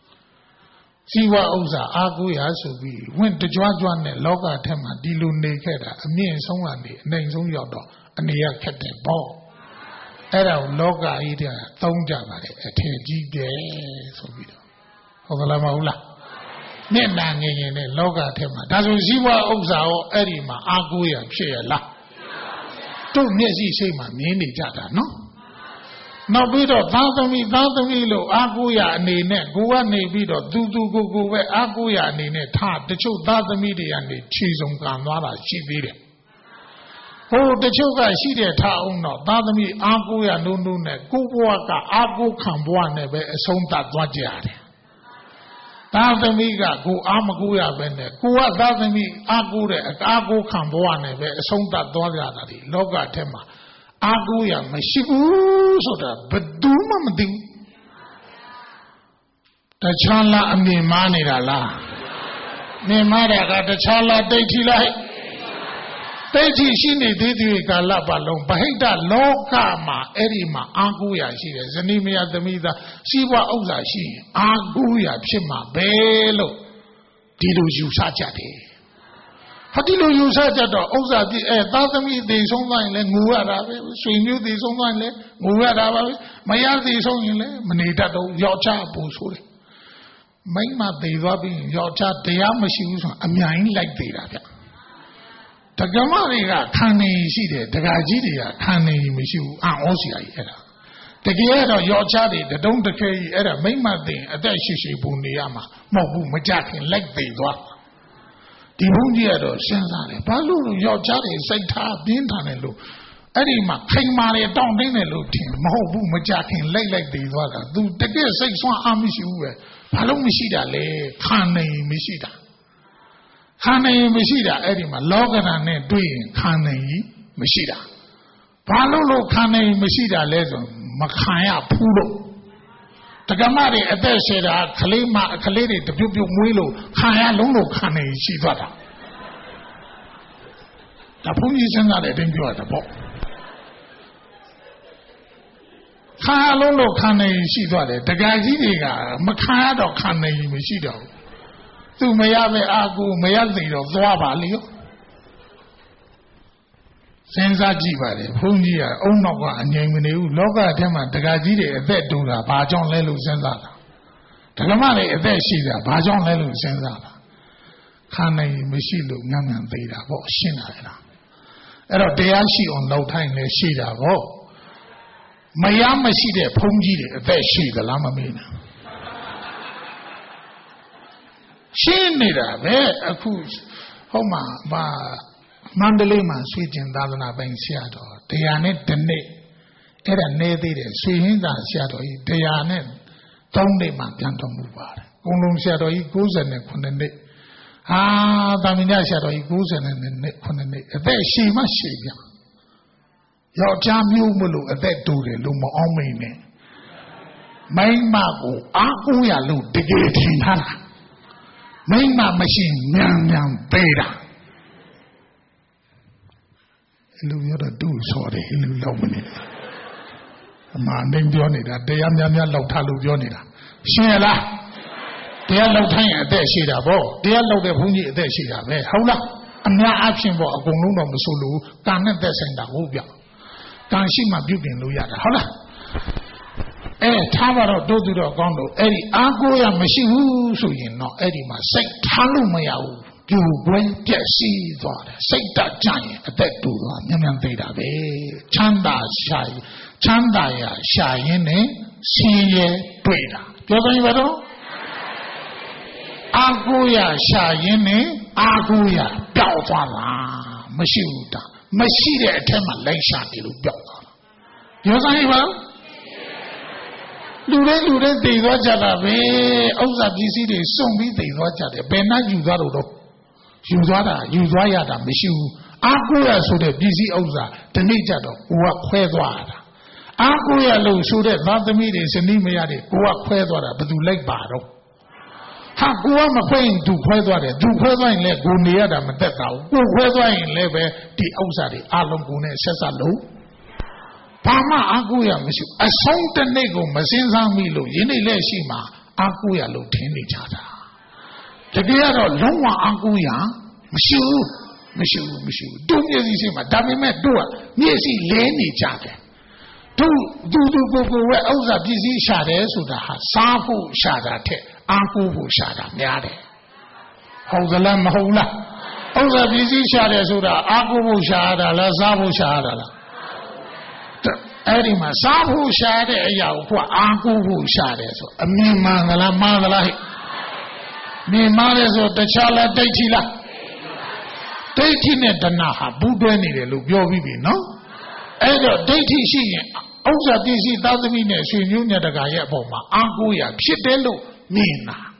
Siwa Oza, Aguya, so we went to Juan Loga Tema, Dilu Nakeda, a me and someone, names on Yodo, and the yak kept the ball. Era Loga Ida, Tonga, a TG, so we do. Ogalamaula. Nenang in Loga Tema. That's what Siwa Oza or Erima, Aguya, Shela. Don't say my mini jada, no? No bido Dadami lo Aguya nene, Gua ne bido, Dudu go where Aguya nene, Tat, the Chu Dadami and the Chisum Ganwara, she did it. Oh, the Chuga, she did town, no, Dadami, Aguya nune, Guwaka, Agu Kambuane, a son that Wajari. သားသမီးကကိုအားမကိုးရပဲနဲ့ကိုကသားသမီးအားကိုးတဲ့အကားကိုခံဘဝနဲ့ပဲအဆုံးသတ်သွားကြတာဒီလောကထဲမှာအားကိုးရမရှိဘူးဆိုတာဘယ်သူမှမသိဘူးတခြားလားအမြင်မှားနေတာလားမြင်မှားတာကတခြားလားဒိဋ္ဌိလားဒိဋ္ဌိရှိနေသေးသေးကာလပတ်လုံးဗဟိတလောကမှာအဲ့ဒီမှာအားကိုးရရှိတယ်ဇနီးမယားသမီးသားစီးပွားဥစ္စာရှိရင်အားကိုးရဖြစ်မှာပဲလို့ဒီလိုယူဆကြတယ်ဟာဒီလိုယူဆကြတော့ဥစ္စာပြည့်သားသမီးသေဆုံးသွားရင်လည်းငိုရတာပဲဆွေမျိုးသေဆုံးသွားရင်လည်းငိုရတာပါပဲမယားသေဆုံးရင်လည်းမနေတတ်တော့ယောက်ျားပူဆိုတယ်မိန်းမသေသွားပြီးယောက်ျားတရားမရှိဘူးဆိုအများကြီးလိုက်သေးတာဗျဒကမတွေကခံနေရှိတယ်ဒကာကြီးတွေကခံနေမရှိဘူးအံ့ဩစရာကြီးအဲ့ဒါတကယ်တော့ယောက်ျားတွေတုံးတခဲကြီးအဲ့ဒါမိန်းမသိအသက်ရှိရှိပူနေရမှာမဟုတ်ဘူးမကြခင်လိုက်သေးသွားဒီဘုန်းကြီးကတော့စဉ်းစားတယ်ဘာလို့ယောက်ျားတွေစိတ်ထားပြင်းထန်တယ်လို့အဲ့ဒီမှာခိန်မာတွေတောင်းတင်းတယ်လို့ထင်မဟုတ်ဘူးမကြခင်လိုက်သေးသွားတာသူတကယ်စိတ်ဆွမ်းအားမရှိဘူးပဲဘာလို့မရှိတာလဲခံနေမရှိတာခံနေမရှိတာအဲ့ဒီမှာလောကဓာတ်နဲ့တွေ့ရင်ခံနေမရှိတာဘာလို့ခံနေမရှိတာလဲဆိုမခံရဘူးလို့တက္ကမတွေအသက်ရှည်တာကလေးမကလေးတွေတပြုတ်ပြုတ်မွေးလို့ခံရလုံးလို့ခံနေရှိသွားတာဒါဘုန်းကြီးစဉ်းစားတဲ့အတိုင်းပြောတာပေါ့ခံရလုံးလို့ခံနေရှိသွားတယ်တက္ကကြီးတွေကမခံရတော့ခံနေမရှိတော့ဘူးသူမရပဲအာကိုမရသိတော့သွားပါလေရောစဉ်းစားကြည့်ပါလေဘုန်းကြီးကအုံနောက်ကအငြိမ်မနေဘူးလောကထဲမှာတက္ကကြီးတွေအသက်တူတာဘာကြောင့်လဲလို့စဉ်းစားတာဓမ္မတွေအသက်ရှိတာဘာကြောင့်လဲလို့စဉ်းစားတာခံနိုင်မရှိလို့ငန်းငန်းသေးတာပေါ့ရှင်းလာလားအဲ့တော့တရားရှိအောင်လောက်ထိုင်လဲရှိတာပေါ့မရမရှိတဲ့ဘုန်းကြီးတွေအသက်ရှိသလားမမေးနဲ့ရှင်းနေတာပဲအခုဟုတ်မှာမန္တလေးမှာဆွေကျင်သာသနာပိုင်ဆရာတော်100နဲ့တနေ့အဲ့ဒါနေသေးတယ်ဆွေဟင်းသာဆရာတော်ကြီး100နဲ့3နှစ်မှပြန်တော်မူပါတယ်ကုန်းလုံးဆရာတော်ကြီး99နှစ်တာမင်ညဆရာတော်ကြီး90နှစ်9နှစ်အသက်ရှိမှရှိပြယောက်ျားမျိုးမလို့အသက်တူတယ်လို့မအောင်မိန်နဲ့မိန်းမကိုအားကိုးရလို့တကယ်ထင်ထားတာမိန်းမမရှိမြန်ပေးတာလူပြောတော့တူဆော်တယ်လူလောက်မနေအမှန်တိုင်းပြောနေတာတရားများလောက်ထားလို့ပြောနေတာရှင်းရလားတရားလောက်ထိုင်အသက်ရှိတာပေါ့တရားလောက်တဲ့ဘုန်းကြီးအသက်ရှိတာပဲဟုတ်လားအများအပြားပေါ့အကုန်လုံးတော့မဆိုလို့ကံနဲ့သက်ဆိုင်တာဟုတ်ပြကံရှိမှပြုပြင်လို့ရတာဟုတ်လားထားပါတော့တို့သူတော့ကောင်းတော့အဲ့ဒီအားကိုးရမရှိဘူးဆိုရင်တော့အဲ့ဒီမှာစိတ်ထားလို့မရဘူးပြူပွဲပြက်စီးသွားတယ်စိတ်တကြရင်အသက်တူသွားမြန်သေးတာပဲချမ်းသာရရှာရင်နဲ့ဆင်းရဲတွေ့တာပြောကြပါတော့အားကိုးရရှာရင်နဲ့အားကိုးရပျောက်သွားလားမရှိဘူးတာမရှိတဲ့အထက်မှာလိုက်ရှာနေလို့ပျောက်သွားတာပြောကြပါလူတွေတည်သွားကြတာပဲဥစ္စာပစ္စည်းတွေစွန့်ပြီးတည်သွားကြတယ်ဘယ်နှယူသွားလို့တော့ယူသွားရတာမရှိဘူးအားကိုးရဆိုတဲ့ပစ္စည်းဥစ္စာဒီနေ့ကြတော့ကိုကခွဲသွားတာအားကိုးရလို့ဆိုတဲ့သားသမီးတွေဇနီးမယားတွေကိုကခွဲသွားတာဘယ်သူလိုက်ပါတော့ဟာကိုကမခွဲရင်သူခွဲသွားတယ်သူခွဲသွားရင်လည်းကိုနေရတာမသက်သာဘူးကိုခွဲသွားရင်လည်းပဲဒီဥစ္စာတွေအလုံးကိုနဲ့ဆက်ဆက်လို့ဘာမှအားကိုးရမရှိအဆုံးတစ်နေ့ကိုမစင်းစားမိလို့ယင်းနေ့လက်ရှိမှာအားကိုးရလို့ထင်နေကြတာတကယ်ကတော့လုံးဝအားကိုးရမရှိဘူးသူမျက်စိရှိမှာဒါပေမဲ့သူကမျက်စိလဲနေကြတယ်သူကိုဝဲဥစ္စာပစ္စည်းရှာတယ်ဆိုတာဟာစားဖို့ရှာတာထက်အားကိုးဖို့ရှာတာများတယ်ဟုတ်သလားမဟုတ်လားဥစ္စာပစ္စည်းရှာတယ်ဆိုတာအားကိုးဖို့ရှာတာလားစားဖို့ရှာတာလားအဲ့ဒီမှာစားဖို့ရှာတဲ့အရာကိုအားကိုးဖို့ရှာတယ်ဆိုအမြင်မှန်သလားမှားသလားဟဲ့မြင်မှားတယ်ဆိုတခြားလားဒိဋ္ဌိလားဒိဋ္ဌိနဲ့တဏှာဟာဘူးတွဲနေတယ်လို့ပြောပြီးပြီနော်အဲ့တော့ဒိဋ္ဌိရှိရင်ဥစ္စာပစ္စည်းသားသမီးနဲ့ဆွေမျိုးမြတ်တကာရဲ့အပေါ်မှာအားကိုးရဖြစ်တယ်လို့မြင်တာတ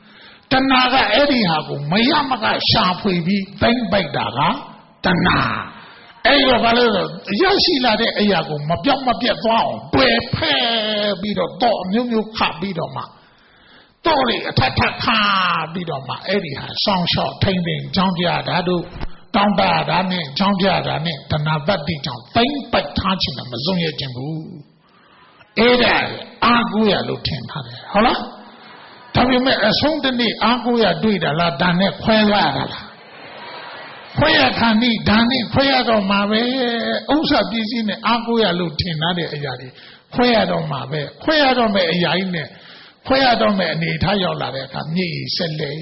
တဏှာကအဲ့ဒီဟာကိုမရမကရှာဖွေပြီးသိမ့်ပိုက်တာကတဏှာအဲ့တော့ဘာလို့လဲရရှိလာတဲ့အရာကိုမပြောင်းမပြတ်သွားအောင်ပယ်ဖဲပြီးတော့မျိုးမျိုးခတ်ပြီးတော့မှတော့လေအထက်ထပ်ခါပြီးတော့မှအဲ့ဒီဟာဆောင်းလျှော့ထိမ့်သိမ့်ကြောင်းကြတာတို့တောင်းတတာနဲ့ကြောင်းကြတာနဲ့တဏှာတတ္တိကြောင့်သိမ့်ပိုက်ထားချင်တာမစွန့်ရခြင်းဘူးအဲ့ဒါအာကိုရလို့ထင်ထားတယ်ဟုတ်လားဒါပေမဲ့အဆုံးတနေ့အာကိုရတွေ့တာလားဒါနဲ့ခွဲရတာလားခွဲရခံပြီးဒါနဲ့ခွဲရတော့မှာပဲဥစ္စာပစ္စည်းနဲ့အာကိုရလို့ထင်ထားတဲ့အရာတွေခွဲရတော့မှာပဲခွဲရတော့မဲ့အရာကြီးနဲ့ခွဲရတော့မဲ့အနေထားရောက်လာတဲ့အခါမြေဆက်လေ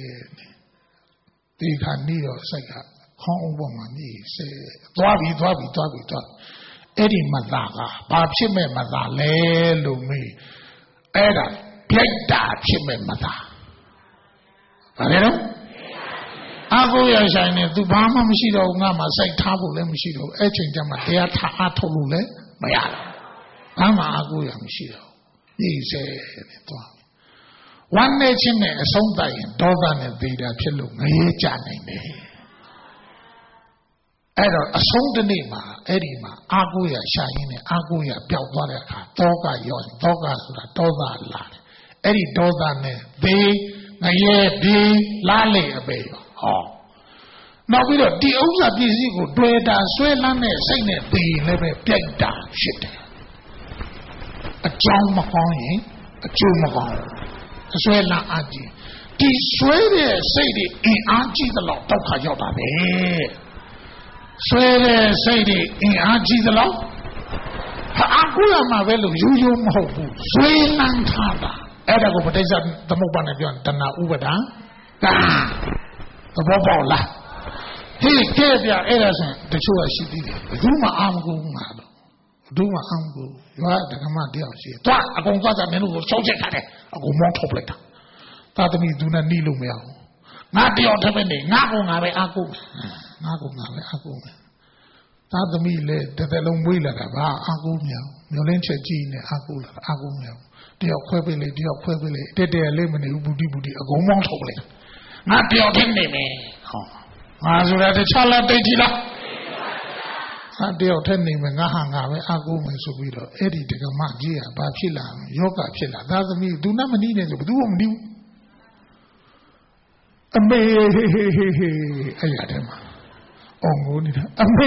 ဒီခါနီးတော့စိတ်ကခေါင်းအုပ်ပေါ်မှာမြေဆက်သွားပြီအဲ့ဒီမသာကဘာဖြစ်မဲ့မသာလဲလို့မေးအဲ့ဒါပြိုက်တာဖြစ်မဲ့မသာဘာလဲတော့အာကိုရဆိုင်နေသူဘာမှမရှိတော့ငါမှစိတ်ထားဖို့လည်းမရှိတော့အဲ့ချိန်ကျမှတရားထားအားထုတ်လို့လည်းမရတော့ဘာမှအာကိုရမရှိတော့ဒီစေနဲ့သွားဝမ်းနေခြင်းနဲ့အဆုံးသတ်ရင်ဒေါသနဲ့သေတာဖြစ်လို့ငရဲကြနိုင်တယ်အဲ့တော့အဆုံးတနေ့မှာအဲ့ဒီမှာအာကိုရရှာရင်းနဲ့အာကိုရပျောက်သွားတဲ့အခါတောကရောတောကဆိုတာဒေါသလာတယ်အဲ့ဒီဒေါသနဲ့သေငရဲဒီလားလေအပေရောဟောနောက်ပြီးတော့ဒီဥစ္စာပစ္စည်းကိုတွေ့တာဆွဲလန်းတဲ့စိတ်နဲ့သေလည်းပဲပြိုက်တာဖြစ်တယ်အကြောင်းမကောင်းရင်အကျိုးမကောင်းအဆွဲလန်းအားကြီးဒီဆွဲတဲ့စိတ်တွေအင်အားကြီးသလောက်ဒုက္ခရောက်တာပဲဆွဲတဲ့စိတ်တွေအင်အားကြီးသလောက်အာကိုရမှာပဲလို့ရိုးရိုးမဟုတ်ဘူးဆွဲလန်းထားတာအဲ့ဒါကိုပဋိစ္စသမုပ္ပါဒ်နဲ့ပြောတဏှာဥပါဒံကာသဘောပေါက်လားဟေးကဲပြအဲ့ဒါဆိုတချို့ကရှိသေးတယ်ဘယ်သူမှအာမကူငါတော့ဘယ်သူမှအာမကူရွာဒကမတယောက်ရှိတယ်တွားအကုန်သွားကြမင်းတို့ကိုရှောက်ချက်ထားတယ်အကုန်မောင်းထုတ်လိုက်တာသာသမီသူနဲ့နှီးလို့မရဘူးငါတယောက်တည်းပဲနေငါကငါပဲအာကူငါကငါပဲအာကူသာသမီလည်းတစ်သက်လုံးမွေးလာတာဘာအာကူမြောင်မျိုးလင်းချက်ကြီးနဲ့အာကူလာအာကူမြောင်တယောက်ခွဲပေးလေတယောက်ခွဲပေးလေတက်တယ်လေးမနေဘူးဘူတီအကုန်မောင်းထုတ်လိုက်ငါတယောက်တည်းနေမယ်ဟောငါဆိုတာတခြားလားတိတ်ကြီးလားငါတယောက်တည်းနေမယ်ငါဟာငါပဲအာကူမယ်ဆိုပြီးတော့အဲ့ဒီဒကမကြီးကဘာဖြစ်လာယောဂဖြစ်လာသာသမီသူနဲ့မနီးနေဆိုဘယ်သူမှမနီးဘူးအမေအဲ့ရတဲ့မှာအောင်ကိုနေတာအမေ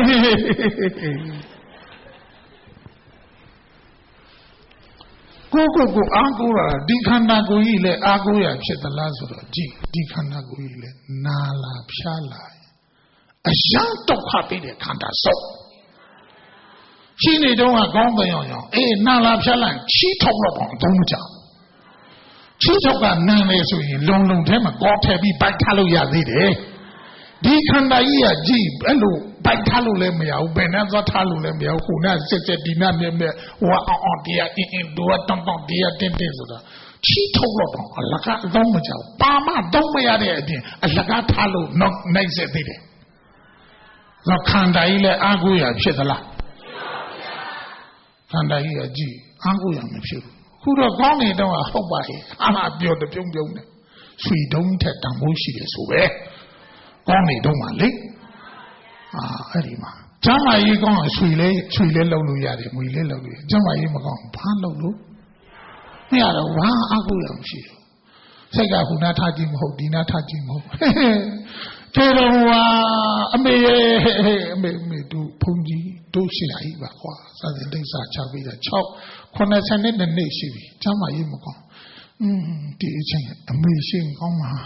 ကိုအာကိုရဒီခန္ဓာကိုယ်ကြီးလည်းအာကိုရဖြစ်သလားဆိုတော့ကြည့်ဒီခန္ဓာကိုယ်ကြီးလည်းနာလာဖြားလာအယံဒုက္ခပေးတဲ့ခန္ဓာစုပ်ရှိနေတော့ကကောင်းတဲ့ရောင်အေးနာလာဖြားလာချီးထုတ်တော့တော့သုံးမကြချီးထုတ်ကနန်းလေဆိုရင်လုံထဲမှာကောထည့်ပြီးပိုက်ထားလို့ရသေးတယ်ဒီခန္ဓာကြီးကကြည့်အဲ့လိုပိုက်ထားလို့လည်းမရဘူးဘယ်နဲ့သွားထားလို့လည်းမရဘူးခုနစစ်ဒီနာမြဲဟိုအောင်တရားအင်းဒိုတောင်းတရားတင်းဆိုတာချီထုတ်တော့အလကားအသုံးမကြောက်ပါမတော့မရတဲ့အပြင်အလကားထားလို့နိုင်စေသေးတယ်တော့ခန္ဓာကြီးလည်းအာကိုရဖြစ်သလားခန္ဓာကြီးကကြည့်အာကိုရမဖြစ်ဘူးခုတော့ကောင်းနေတော့ဟုတ်ပါရဲ့အာမပြောတပြုံးနဲ့ဆွေတုံးထက်တန်ဖိုးရှိတယ်ဆိုပဲကောင်းနေတော့မှလေအဲ့ဒီမှာကျမ်းမာရေးကောင်းအောင်ဆွေလဲလှုပ်လို့ရတယ်ငွေလဲလှုပ်လို့ကျမ်းမာရေးမကောင်းဘာလှုပ်လို့မရတော့ဘာအကူရမရှိဘူးစိတ်ကခုနာထားကြည့်မဟုတ်ဒီနာထားကြည့်မဟုတ်ကျေတော်အမေတို့ဘုန်းကြီးတို့ရှိလာပြီပါကွာစာသင်တိတ်စာချပြီးတာ80နှစ်ရှိပြီကျမ်းမာရေးမကောင်းဒီအချိန်အမေရှိကောင်းမှာ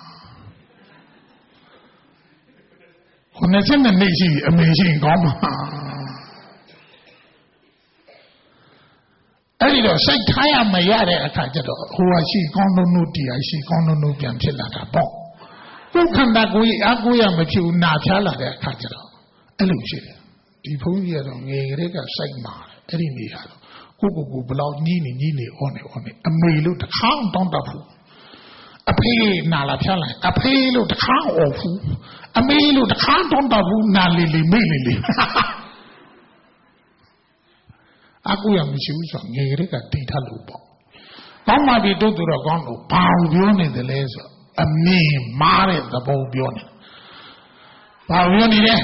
90နှစ်ရှိအမေရှိကောင်းမှာအဲ့ဒီတော့စိတ်ထားရမရတဲ့အခါကျတော့ဟိုဟာရှိကောင်းလို့တရားရှိကောင်းလို့ပြန်ဖြစ်လာတာပေါ့ဘုခန္ဓာကိုယ်အကူရမဖြစ်ဘူးနာဖြားလာတဲ့အခါကျတော့အဲ့လိုရှိတယ်ဒီဘုန်းကြီးကတော့ငယ်ကလေးကစိတ်မာတယ်အဲ့ဒီနေရာတော့ကိုဘလောက်ညီးနေအော်နေအမေလို့တခါတောင်းတတ်ဘူးအဖေနာလာဖြားလိုက်အဖေလို့တခါအော်ဘူးအမေလို့တခါတောင်းတတ်ဘူးနာလီမေ့လီအကူရမရှိဘူးဆိုငယ်ကလေးကတိထလို့ပေါ့ကောင်းမှပြီတို့တော့ကောင်းလို့ဘာပြောနေတယ်လဲဆိုအမြင်မားတဲ့သဘောပြောနေဘာပြောနေလဲ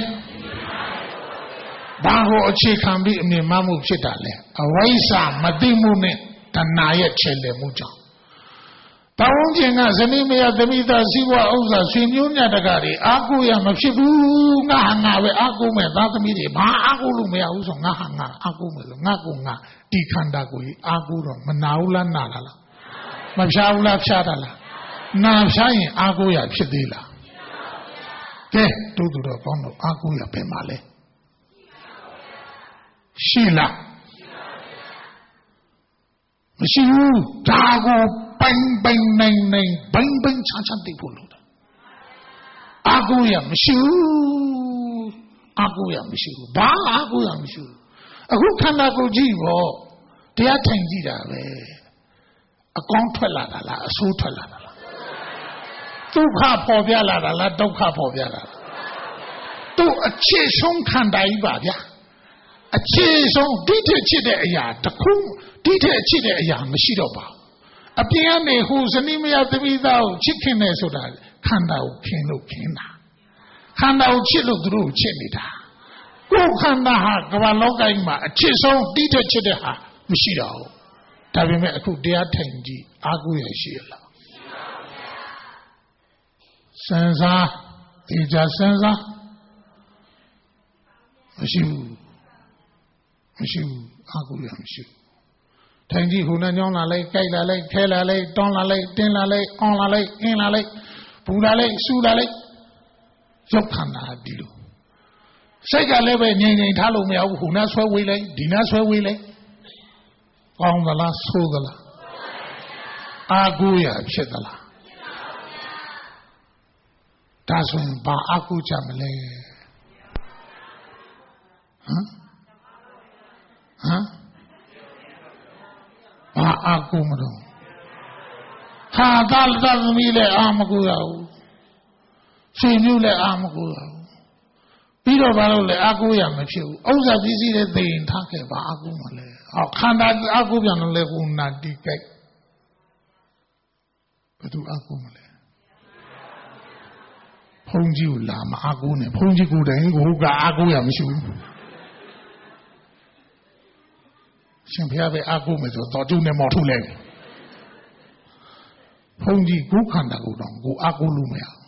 ဘာကိုအခြေခံပြီးအမြင်မှားမှုဖြစ်တာလဲအဝိဇ္ဇာမသိမှုနဲ့တဏှာရဲ့ခြေလှယ်မှုကြောင့်တောင်းကျင်ကဇနီးမယားသမီးသားစီးပွားဥစ္စာဆွေမျိုးမြတ်တကတွေအားကိုးရမဖြစ်ဘူးငါဟာငါပဲအားကိုးမယ်သားသမီးတွေဘာအားကိုးလို့မရဘူးဆိုငါဟာငါအားကိုးမယ်လို့ငါကိုငါဒီခန္ဓာကိုယ်အားကိုးတော့မနာဘူးလားနာလားမဖြားဘူးလားဖြားတာလားနာဖြားရင်အားကိုးရဖြစ်သေးလားကဲတို့သူတော်ကောင်းတို့အားကိုးရပဲမှာလဲရှိလားမရှိဘူးဒါကိုပိုင်ပိုင်နိုင်နိုင်ဘိုင်းဘိုင်းချာချာသိဖို့လို့အားကိုးရမရှိဘူးအားကိုးရမရှိဘူးဘာအားကိုးရမရှိဘူးအခုခန္ဓာကိုယ်ကြည့်ပေါ့တရားထိုင်ကြည့်တာပဲအကောင်းထွက်လာတာလားအဆိုးထွက်လာတာလားဒုက္ခပေါ်ပြလာတာလားဒုက္ခပေါ်ပြလာတာတို့အခြေဆုံးခန္ဓာကြီးပါဗျာအခြေဆုံးဒီထက်ချစ်တဲ့အရာတစ်ခုဒီထက်ချစ်တဲ့အရာမရှိတော့ပါအပြင်ကနေဟိုဇနီးမယားသမီးသားကိုချစ်ခင်တယ်ဆိုတာခန္ဓာကိုခင်လို့ခင်တာခန္ဓာကိုချစ်လို့သူတို့ကိုချစ်နေတာကိုယ်ခန္ဓာဟာကမ္ဘာလောကကြီးမှာအချစ်ဆုံးဒီထက်ချစ်တဲ့ဟာမရှိတော့ဘူးဒါပေမဲ့အခုတရားထိုင်ကြည့်အားကိုးရရှိရလားစဉ်းစားဒီကြစဉ်းစားမရှိဘူးမရှိဘူးအားကိုးရမရှိဘူးထိုင်ကြည့်ဟိုနဲ့ညောင်းလာလိုက်ကြိုက်လာလိုက်ခဲလာလိုက်တောင်းလာလိုက်တင်းလာလိုက်အောင်းလာလိုက်အင်းလာလိုက်ပူလာလိုက်ဆူလာလိုက်ရုပ်ခန္ဓာဒီလိုစိတ်ကလည်းပဲငြိမ်ငြိမ်ထားလို့မရဘူးဟိုနဲ့ဆွဲဝေးလိုက်ဒီနဲ့ဆွဲဝေးလိုက်ကောင်းသလားဆိုးသလားအားကိုးရဖြစ်သလားဒါဆိုရင်ဘာအားကိုးကြမလဲဟမ်ဘာအားကိုးမလို့ဟာသားသမီးလည်းအားမကိုးရဘူးဆွေမျိုးလည်းအားမကိုးရဘူးပြီးတော့ဘာလို့လဲအားကိုးရမဖြစ်ဘူးဥစ္စာပစ္စည်းတွေသိရင်ထားခဲ့ပါအားကိုးမလဲဟောခန္ဓာအားကိုးပြန်လို့လဲကိုနာတိကြိုက်ဘယ်သူအားကိုးမလဲဘုန်းကြီးကိုလာမအားကိုးနဲ့ဘုန်းကြီးကိုယ်တိုင်ကိုကအားကိုးရမရှိဘူးရှင်ဘုရားပဲအားကိုးမယ်ဆိုတော့ကျုံနဲ့မော်ထုတ်လိုက်ဘုန်းကြီးကိုခန္ဓာကိုယ်တော့ကိုအားကိုးလို့မရဘူး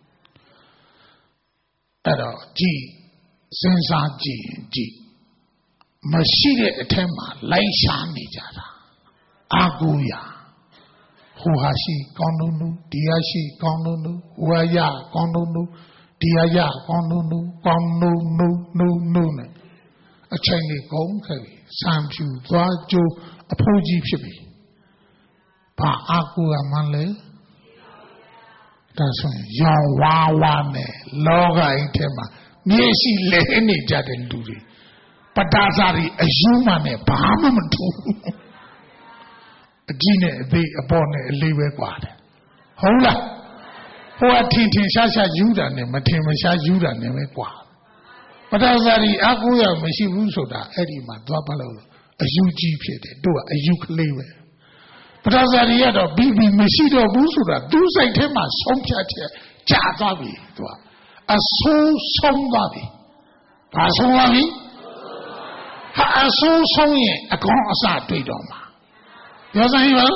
အဲ့တော့ကြည်စဉ်းစားကြည့်ရင်ကြည်မရှိတဲ့အထက်မှာလိုက်ရှားနေကြတာအားကိုးရဟိုဟာရှိကောင်းလို့လို့ဒီဟာရှိကောင်းလို့လို့ဟိုဟာရကောင်းလို့လို့ဒီဟာရကောင်းလို့လို့ကောင်းလို့လို့နဲ့အချိန်လေးကုန်ခဲ့ပြီစံဖြူသွားကြိုးအဖိုးကြီးဖြစ်ပြီဘာအားကိုးရမှန်းလဲဒါဆိုရင်ရောင်ဝါးဝါးနဲ့လောကကြီးထဲမှာမျက်ရှိလဲနေကြတဲ့လူတွေပတာစာတွေအယူမှနဲ့ဘာမှမထူးအကြီးနဲ့အသေးအပေါ်နဲ့အလေးပဲกว่าတယ်ဟုတ်လားဟိုအထင်ထင်ရှားရှားယူတာနဲ့မထင်မရှားယူတာနဲ့ပဲกว่าပတာစာတွေအကူရမရှိဘူးဆိုတာအဲ့ဒီမှာသွားပါလို့အယူကြီးဖြစ်တယ်တို့ကအယူကလေးပဲပတာစာတွေကတော့ပြီးမရှိတော့ဘူးဆိုတာသူ့စိတ်ထဲမှာဆုံးဖြတ်ချက်ကြာသွားပြီသူကအဆိုးဆုံးသွားပြီဘာဆုံးသွားပြီဟာအဆိုးဆုံးရင်အကောင်းအစတွေ့တော့မှာပြောစမ်းပါ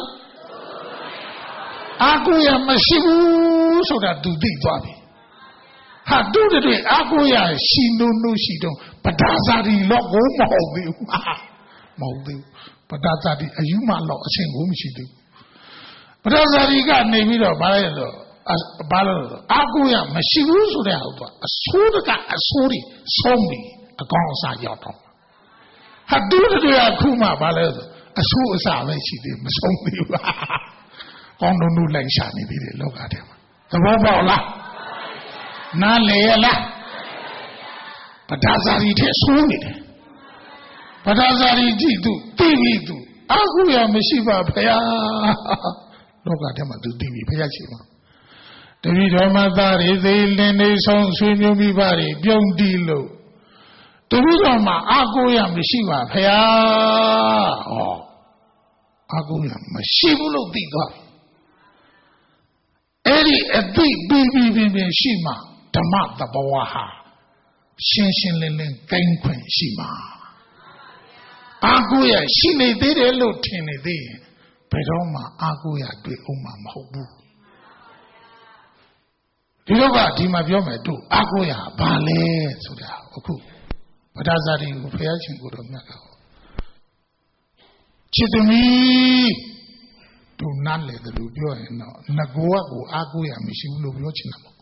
အာကိုရမရှိဘူးဆိုတာသူသိသွားပြီဟာတို့တွေအာကိုရရှိနိုးရှိတော့ပဒါစာရီတော့ကိုမဟုတ်သေးဘူးမဟုတ်သေးဘူးပဒါစာရီအယူမတော့အချင်းကိုမရှိသေးဘူးပဒါစာရီကနေပြီးတော့ဘာလဲဆိုဘာလို့အာကိုရမရှိဘူးဆိုတဲ့ဟုတ်တော့အဆိုးကအဆိုးတွေဆုံးပြီအကောင်းအစားရောက်တော့ဟာတို့တွေအခုမှဘာလဲဆိုအဆိုးအစားပဲရှိသေးမဆုံးသေးဘူးကောင်းတို့လိုက်ရှာနေသေးတယ်လောကထဲမှာသဘောပေါက်လားနားလေရလားပဒါစာရီထဲဆိုးနေတယ်ပဒါစာရီကြည့်သူသိပြီသူအခုရမရှိပါဖရာလောကထဲမှာသူသိပြီဖရာရှိမှာတတိတော်မသားတွေသိလင်းနေဆုံးဆွေမျိုးမိဘတွေပြုံးတီးလို့တတိတော်မှာအာကိုရမရှိပါဖရာဟောအာကိုရမရှိဘူးလို့သိသွားပြီအဲ့ဒီဒီအသိပြီးရှိမှဓမ္မသဘောဟာရှင်းရှင်းလင်းလင်းကိန်းခွင့်ရှိမှာအာကိုရရှိနေသေးတယ်လို့ထင်နေသေးရင်ဘယ်တော့မှအာကိုရတွေ့အောင်မှာမဟုတ်ဘူးဒီတော့ကဒီမှာပြောမယ်တို့အာကိုရဘာလဲဆိုတာအခုဗဒ္ဒဇာတိကိုဘုရားရှင်ကိုယ်တော်မြတ်ကချစ်သမီးတို့နားလေတယ်လို့ပြောရင်တော့ငကိုကကိုအာကိုရမရှိဘူးလို့ပြောချင်တာပေါ့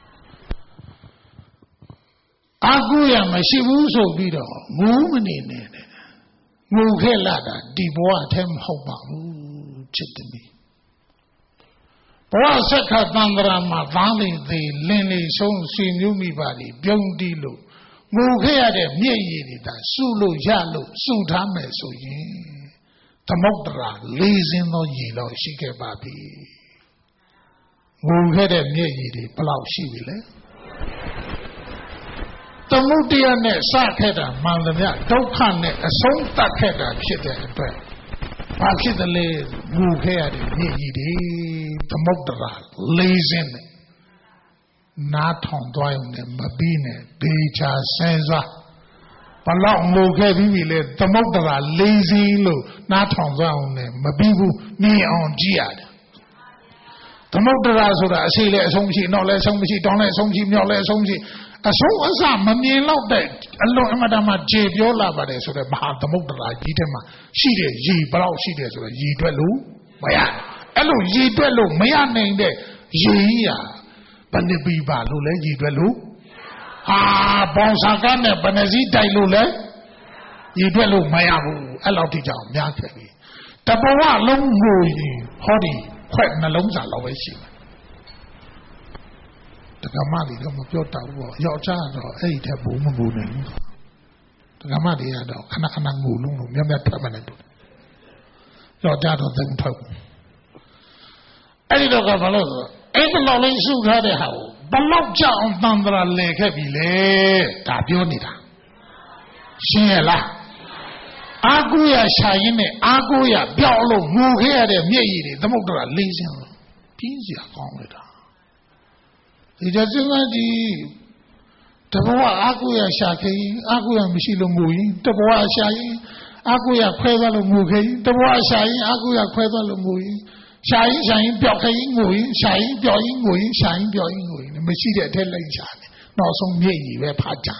အာကိုရမရှိဘူးဆိုပြီးတော့ငိုးမနေနဲ့ငိုခဲ့လာတာဒီဘဝအထဲမဟုတ်ပါဘူးချစ်သမီးဘဝဆက်ခတ်တန္တရာမှာသားလေးသေးလင်းလေးဆုံးဆွေမျိုးမိပါလေပြုံးတီးလို့ငိုခဲ့ရတဲ့မျက်ရည်တွေဒါစုလို့ရလို့စုထားမယ်ဆိုရင်သမုဒ္ဒရာလေးစင်းသောရည်တော့ရှိခဲ့ပါပြီငိုခဲ့တဲ့မျက်ရည်တွေဘယ်လောက်ရှိပြီလဲသမုဒ္ဒရာနဲ့စခဲ့တာမှန်သမျှဒုက္ခနဲ့အဆုံးသတ်ခဲ့တာဖြစ်တဲ့အတွက်ဘာဖြစ်တယ်လဲငိုခဲ့ရတဲ့မျက်ရည်တွေသမုဒ္ဒရာလေးစင်းနဲ့နားထောင်သွားရုံနဲ့မပြီးနဲ့ဒေချာဆင်းစားဘလောက်ငိုခဲ့ပြီးပြီလေသမုဒ္ဒရာလေးစင်းလို့နားထောင်သွားအောင်နဲ့မပြီးဘူးမြင်အောင်ကြည့်ရတယ်သမုဒ္ဒရာဆိုတာအရှိလည်းအဆုံးမရှိနောက်လည်းအဆုံးမရှိတောင်းလည်းအဆုံးမရှိမြောက်လည်းအဆုံးမရှိအဆုံးအစမမြင်တော့တဲ့အလွန်အမတမကြေပြောလာပါတယ်ဆိုတော့မဟာသမုဒ္ဒရာကြီးထဲမှာရှိတဲ့ရေဘလောက်ရှိတယ်ဆိုတော့ရေတွက်လို့မရအဲ့လိုရေတွက်လို့မရနိုင်တဲ့ရေကြီးဟာဘယ်နှပီပါလို့လဲရေတွက်လို့ဟာဘောင်စာကနဲ့ဘယ်နှစည်းတိုက်လို့လဲရေတွက်လို့မရဘူးအဲ့လောက်ထိကြောင်များခဲ့ပြီတဘဝလုံးငိုရင်ဟောဒီခွက်နှလုံးစာလောက်ပဲရှိတယ်တက္ကမတွေတော့မပြောတတ်ဘူးပေါ့ယောက်ျားတော့အဲ့ဒီထက်ဘုံမငိုနိုင်ဘူးတက္ကမတွေကတော့ခဏခဏငိုလုံးလို့မြတ်မြတ်ထွက်မှလည်းတူတယ်ယောက်ျားတော့သိမထွက်ဘူးအဲ့ဒီတော့ကဘာလို့ဆိုအဲ့ဒီလောက်လေးစုထားတဲ့ဟာကိုဘလောက်ကြောင်တန်တရာလဲခဲ့ပြီလေဒါပြောနေတာရှင်းရလားအာကိုရရှာရင်းနဲ့အာကိုရပြောက်လို့ငိုခဲ့ရတဲ့မျက်ရည်တွေသမုဒ္ဒရာလေးစင်းလို့ပြင်းစရာကောင်းလိုက်တာဒီကြစဉ်းစားကြည့်တဘဝအာကိုရရှာခဲ့ရင်အာကိုရမရှိလို့ငိုရင်တဘဝရှာရင်အာကိုရခွဲသွားလို့ငိုခဲ့ရင်တဘဝရှာရင်အာကိုရခွဲသွားလို့ငိုရင်ရှာရင်ပြောက်ခဲ့ရင်ငိုရင်ရှာရင်ပြောက်ရင်ငိုရင်ရှာရင်ပြောက်ရင်ငိုရင်မရှိတဲ့အထက်လိုက်ရှာတယ်နောက်ဆုံးမျက်ရည်ပဲဖားကြ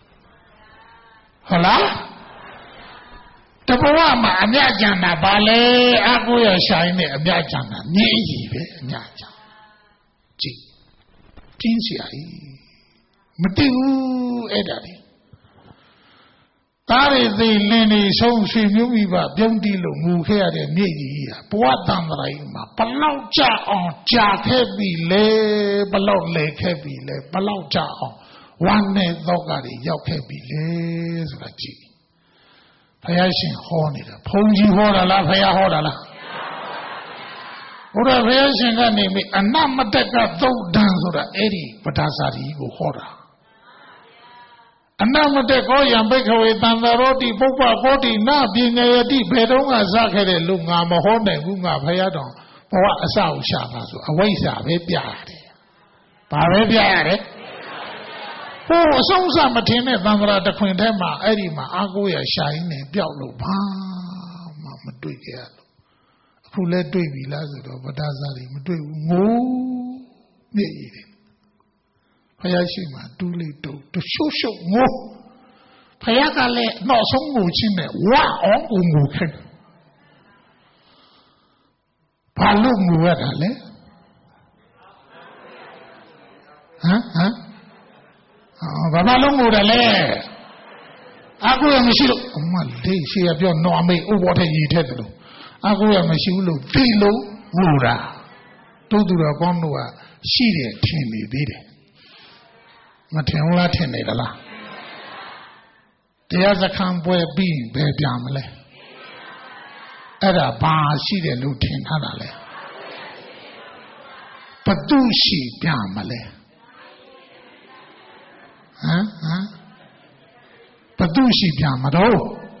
ဟုတ်လားတဘဝမှာအမြတ်ကြံတာဘာလဲအာကိုရရှာရင်နဲ့အမြတ်ကြံတာမျက်ရည်ပဲအမြတ်ကြံကြည့်ပြင်းစရာမတည်ဘူးအဲ့ဒါလေသားရည်သိလင်းနေဆုံးဆွေမျိုးမိဘပြုံးတီးလို့ငူခဲ့ရတဲ့မျက်ရည်ဟာဘဝတန်တရာကြီးမှာဘလောက်ကြအောင်ကြာခဲ့ပြီလေဘလောက်လဲခဲ့ပြီလေဘလောက်ကြအောင်ဝမ်းနဲ့သောကတွေရောက်ခဲ့ပြီလေဆိုတာကြည့်ဘုရားရှင်ဟောနေတာဘုန်းကြီးဟောတာလားဘုရားဟောတာလားဘုရားဘုရားရှင်ကနေမိအနမတက်ကသုတ်တံဆိုတာအဲ့ဒီပဒါစာရီကိုဟောတာအနမတက်ကောယံဘိက္ခဝေတံသရောတိပုပ္ပကောတိနပညာယတိဘယ်တော့မှစခဲ့တဲ့လူငါမဟောနိုင်ဘူးငါဘုရားတော်ဘဝအစဥရှာတာဆိုအဝိဇ္ဇာပဲပြရတယ်ဘာပဲပြရတယ်ဟိုအဆုံးစမထင်တဲ့သံဃာတခွင်ထဲမှာအဲ့ဒီမှာအာကိုရရှာရင်းနဲ့ပျောက်လို့ဘာမှမတွေ့ကြရလို့အခုလဲတွေ့ပြီလားဆိုတော့ဗဒ္ဒဇာတိမတွေ့ဘူးငိုးမျက်ရည်တွေဘုရားရှိမှတူးလေးတူရှုပ်ရှုပ်ငိုးဘုရားကလည်းနောက်ဆုံးငိုချင်းနဲ့ဝါအောင်ကိုငိုခဲ့ဘာလို့ငိုရတာလဲဘာလုံးငိုတယ်လဲအာကိုရမရှိလို့အမလေးရှိရပြောနော်အမေဥဘောထဲရည်ထဲတယ်လို့အာကိုရမရှိဘူးလို့သိလို့ငိုတာတို့သူတော်ကောင်းတို့ကရှိတယ်ထင်နေသေးတယ်မထင်ဘူးလားထင်နေသလားတရားစခန်းပွဲပြီးဘယ်ပြန်မလဲအဲ့ဒါဘာရှိတယ်လို့ထင်ထားတာလဲဘသူရှိပြန်မလဲဘသူရှိပြန်မတော့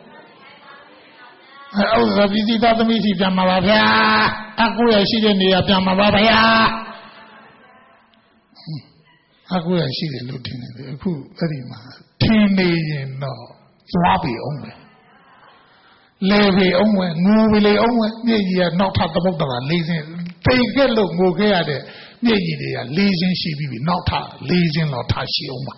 ဥစ္စာပြည်သားသမီးရှိပြန်မှာပါဗျာအကိုရရှိတဲ့နေရာပြန်မှာပါဗျာအခုရရှိတယ်လို့ထင်တယ်အခုအဲ့ဒီမှာထင်နေရင်တော့သွားပြီအောင်ပဲလေပြီအောင်ပဲငိုပြီလေအောင်ပဲမျက်ရည်ကနောက်ထပ်သမုဒ္ဒရာ၄စင်းတိတ်ခဲ့လို့ငိုခဲ့ရတဲ့မျက်ရည်တွေက၄စင်းရှိပြီနောက်ထပ်၄စင်းတော့ထားရှိအောင်ပါ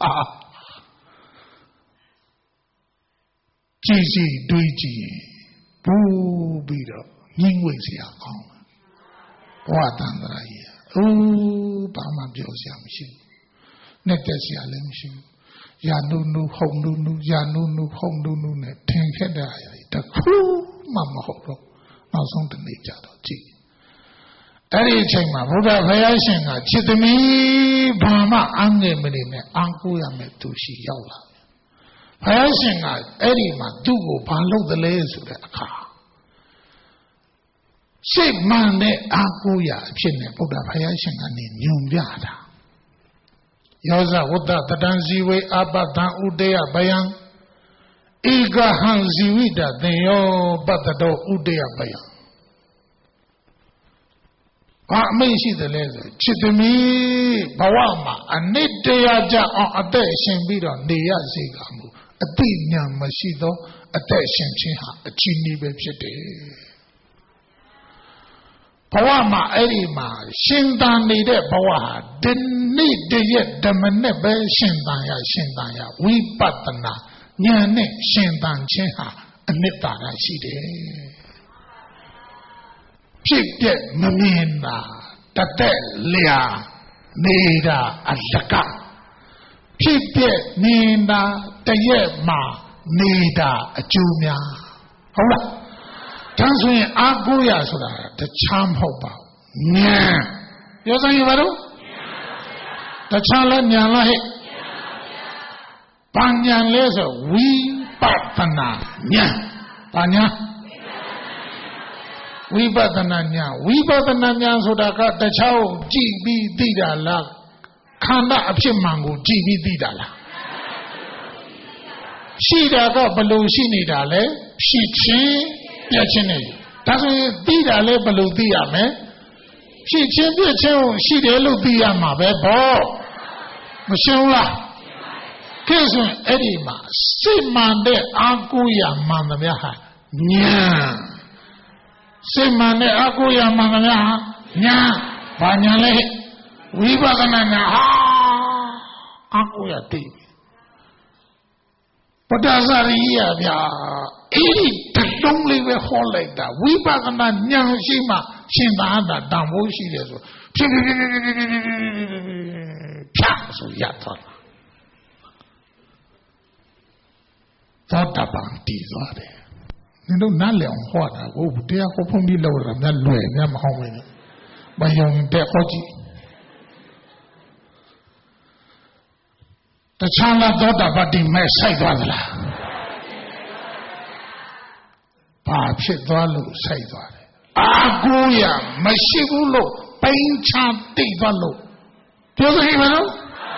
ကြည်စီတွေးကြည့်ဘူးပြီးတော့ငြင်းငွေ့စရာကောင်းဘဝတန်ត្រာကြီးဘာမှပြောစရာမရှိဘူးနဲ့တက်စရာလည်းမရှိဘူးယာနုနုဟုံနုနုယာနုနုဟုံနုနုနဲ့ထင်ခဲ့တဲ့အရာတခုမှမဟုတ်တော့နောက်ဆုံးတနေ့ကြတော့ကြည့်အဲ့ဒီအချိန်မှာဘုရားဘုရားရှင်ကจิตသမီးဘာမှအငဲ့မနေနဲ့အံကိုရမယ်သူရှိရောက်လာဘုရားရှင်ကအဲ့ဒီမှာသူ့ကိုဘာလုပ်သလဲဆိုတဲ့အခါစိတ်မှန်တဲ့အကိုရအဖြစ်နဲ့ဘုရားဘုရားရှင်ကနေညွန်ပြတာယောဇဝတ္တတတံဇီဝေအပတံဥတေယဘယံဧကဟံဇီဝိတသေယောပတ္တတောဥတေယဘယံဘာအမိန့်ရှိတယ်လဲဆိုချစ်သမီးဘဝမှာအနိတ္တရာကြအောင်အသက်ရှင်ပြီးတော့နေရစေကမူအတိညာမရှိသောအသက်ရှင်ခြင်းဟာအချီးနှီးပဲဖြစ်တယ်ဘဝမှာအဲ့ဒီမှာရှင်သန်နေတဲ့ဘဝဟာဒီနေ့တည်းရဲ့ဓမ္မနဲ့ပဲရှင်သန်ရဝိပဿနာဉာဏ်နဲ့ရှင်သန်ခြင်းဟာအနိတ္တရာရှိတယ်ဖြစ်ပြမမြင်တာတသက်လျာနေတာအလကဖြစ်ပြနေတာတရက်မှာနေတာအကျိုးများဟုတ်လားဒါဆိုရင်အာကိုရဆိုတာတခြားမဟုတ်ပါဘူးဉာဏ်ပြောစမ်းရပါတော့တခြားလဲဉာဏ်လားဟဲ့ဘာဉာဏ်လဲဆိုဝိပဿနာဉာဏ်ဘာဉာဏ်ဝိပဿနာဉာဏ်ဆိုတာကတခြားကိုကြည့်ပြီးသိတာလားခန္ဓာအဖြစ်မှန်ကိုကြည့်ပြီးသိတာလားရှိတာကဘယ်လိုရှိနေတာလဲဖြစ်ခြင်းပြည့်ခြင်းနဲ့ဒါဆိုရင်သိတာလဲဘယ်လိုသိရမလဲဖြစ်ခြင်းပြည့်ခြင်းကိုရှိတယ်လို့သိရမှာပဲဘောမရှင်းဘူးလားကဲဆိုရင်အဲ့ဒီမှာစိတ်မှန်တဲ့အာကိုရမှန်သမျှဟာဉာဏ်စိတ်မှန်တဲ့အကိုရမှန်သမျှဟာဉာဏ်ဘာဉာဏ်လဲဝိပဿနာဉာဏ်ဟာအာကိုရသိပတ္တဇရိယဗျာအဲ့ဒီတလုံးလေးပဲဟောလိုက်တာဝိပဿနာဉာဏ်ရှိမှရှင်သာတာတန်ဖိုးရှိတယ်ဆိုဖြတ်ဆိုရသွားတာသောတပန်တည်သွားတယ်နင်တို့နားလည်အောင်ဟောတာကိုတရားဟောဖုံးပြီးလောက်တာများလွယ်များမဟုတ်ဘူးမယုံတဲ့ဟောကြည့်တခြားလားသောတာပတိမဲ့ဆိုင်သွားသလားဘာဖြစ်သွားလို့ဆိုင်သွားတယ်အာကိုရမရှိဘူးလို့ပိန်ချတိတ်သွားလို့ပြောစမ်းပါတော့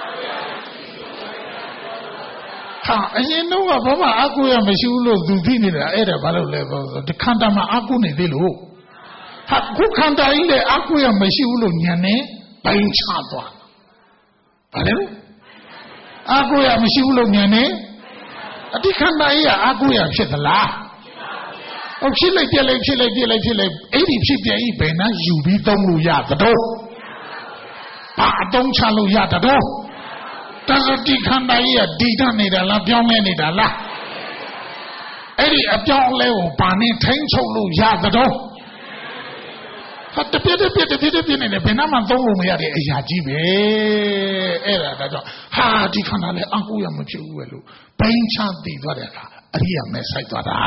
ဟာအရင်တော့ဘာမှအာကိုရမရှိဘူးလို့သူသိနေတာအဲ့ဒါဘာလို့လဲဆိုတော့ဒီခန္ဓာမှာအာကိုနေသေးလို့ဟာခုခန္ဓာကြီးလေအာကိုရမရှိဘူးလို့ညံနေပိန်ချသွားဘာလဲအာကိုရမရှိဘူးလို့ညံနေအတိခန္ဓာကြီးကအာကိုရဖြစ်သလားဟုတ်ဖြစ်လိုက်ပြက်လိုက်အဲ့ဒီဖြစ်ပြကြီးဘယ်နှယူပြီးသုံးလို့ရသတော့ဘာအတုံးချလို့ရသတော့တသတိခန္ဓာကြီးကဒီတနေတာလားပြောင်းလဲနေတာလားအဲ့ဒီအပြောင်းအလဲကိုဘာနဲ့ထိန်းချုပ်လို့ရသတော့ဟာတပြည့်နေတယ်ဘယ်နှမှသုံးလို့မရတဲ့အရာကြီးပဲအဲ့ဒါတော့ဟာဒီခန္ဓာလည်းအကူရမဖြစ်ဘူးပဲလို့ဘိန်းချသိသွားတဲ့အခါအရိယာမဲဆိုင်သွားတာ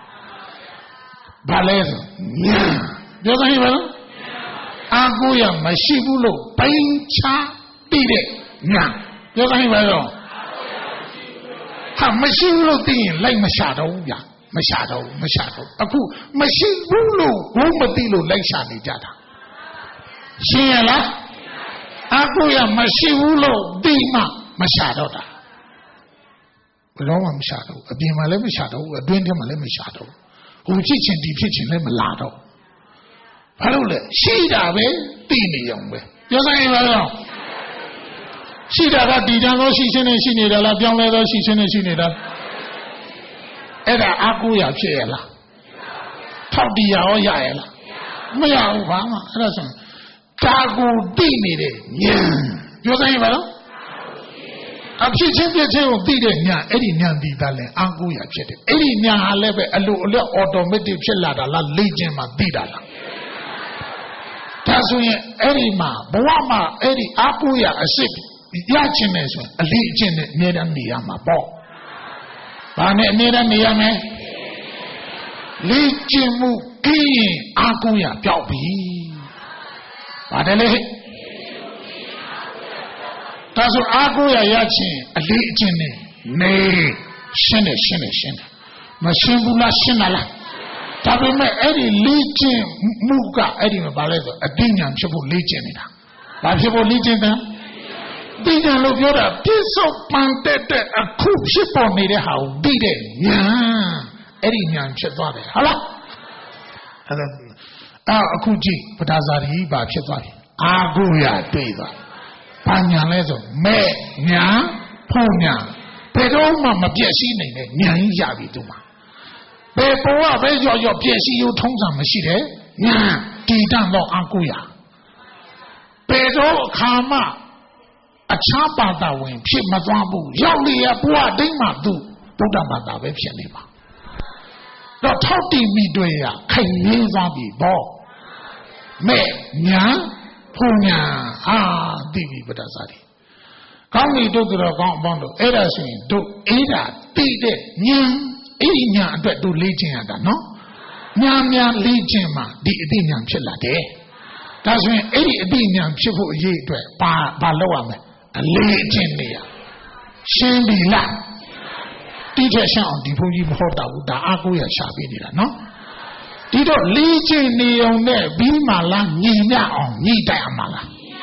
ဘာလဲဆိုဉာဏ်ပြောစမ်းပါလားအာကိုရမရှိဘူးလို့ဘိန်းချသိတဲ့ဉာဏ်ပြောစမ်းပါတော့ဟာမရှိဘူးလို့သိရင်လိုက်မရှာတော့ဘူးဗျာမရှာတော့အခုမရှိဘူးလို့ဘုံမသိလို့လိုက်ရှာနေကြတာရှင်းရလားအာကိုရမရှိဘူးလို့သိမှမရှာတော့တာဘယ်တော့မှမရှာတော့အပြင်မှာလည်းမရှာတော့အတွင်းထဲမှာလည်းမရှာတော့ဟိုဖြစ်ချင်းဒီဖြစ်ချင်းလည်းမလာတော့ဘာလို့လဲရှိတာပဲသိနေအောင်ပဲပြောစမ်းပါတော့ရှိတာကတည်ကြသောရှိခြင်းနဲ့ရှိနေတာလားပြောင်းလဲသောရှိခြင်းနဲ့ရှိနေတာအဲ့ဒါအကူရဖြစ်ရလားထောက်တရားရောရရလားမရဘူးဘာမှအဲ့ဒါဆိုကာကိုတိနေတဲ့ဉာဏ်ပြောစမ်းရပါလားအဖြစ်ချင်းပြချင်းကိုသိတဲ့ဉာဏ်အဲ့ဒီဉာဏ်ဒီသားလဲအကူရဖြစ်တယ်အဲ့ဒီဉာဏ်ဟာလည်းပဲအလိုအလျောက် automatic ဖြစ်လာတာလားလေ့ကျင့်မှသိတာလားဒါဆိုရင်အဲ့ဒီမှာဘဝမှာအဲ့ဒီအကူရအစစ်ရချင်တယ်ဆိုရင်အလေးအကျင့်နဲ့အမြဲတမ်းနေရမှာပေါ့ဘာနဲ့အမြဲတမ်းနေရမလဲလေ့ကျင့်မှုကင်းရင်အကူရပျောက်ပြီပါတယ်လေဒါဆိုအကူရရချင်အလေးအကျင့်နဲ့နေရှင်းတယ်မရှင်းဘူးလားရှင်းလားဒါပေမဲ့အဲ့ဒီလေ့ကျင့်မှုကအဲ့ဒီမှာဘာလဲဆိုအသိဉာဏ်ဖြစ်ဖို့လေ့ကျင့်နေတာဘာဖြစ်ဖို့လေ့ကျင့်တယ်သိဉာဏ်လို့ပြောတာပြစ္ဆုတ်ပန်တဲ့အခုဖြစ်ပေါ်နေတဲ့ဟာကိုသိတဲ့ဉာဏ်အဲ့ဒီဉာဏ်ဖြစ်သွားတယ်ဟုတ်လားအဲ့ဒါအခုကြည့်ပဒါဇာတိဘာဖြစ်သွားပြီအာဟုရတွေ့သွားဘာဉာဏ်လဲဆိုမဲ့ဉာဏ်ဖုံဉာဏ်ဘယ်တော့မှမပြည့်စည်နိုင်တဲ့ဉာဏ်ကြီးရပြီသူမှာဘယ်ပေါ်ကပဲရောပြည့်စည်ရုံထုံးစံမရှိတဲ့ဉာဏ်တည်တံ့သောအာဟုရဘယ်တော့အခါမှအခြားဘာသာဝင်ဖြစ်မသွားဘူးရောက်လေရဘုရားဒိမ့်မှာသူဗုဒ္ဓဘာသာပဲဖြစ်နေပါတော့ထောက်တည်မိတွေ့ရခိုင်ရင်းသွားပြီပေါ့မဲ့ညာဖုန်ညာသိပြီပဒစာတိကောင်းပြီတို့တော်ကောင်းအပေါင်းတို့အဲ့ဒါဆိုရင်တို့အဲ့ဒါသိတဲ့ညာအဲ့ဒီညာအတွက်တို့လေ့ကျင့်ရတာနော်ညာများလေ့ကျင့်မှဒီအသိဉာဏ်ဖြစ်လာတယ်ဒါဆိုရင်အဲ့ဒီအသိဉာဏ်ဖြစ်ဖို့အရေးအတွက်ဘာလုပ်ရမလဲအလေးအကျင့်နေရရှင်းပြီလားတိကျရှင်းအောင်ဒီဘုန်းကြီးမဟုတ်တော့ဘူးဒါအကူရရှာပေးနေတာနော်ဒီတော့လေးကျင့်နေုံနဲ့ပြီးမှလားညီညအောင်ညီတိုက်အောင်မလား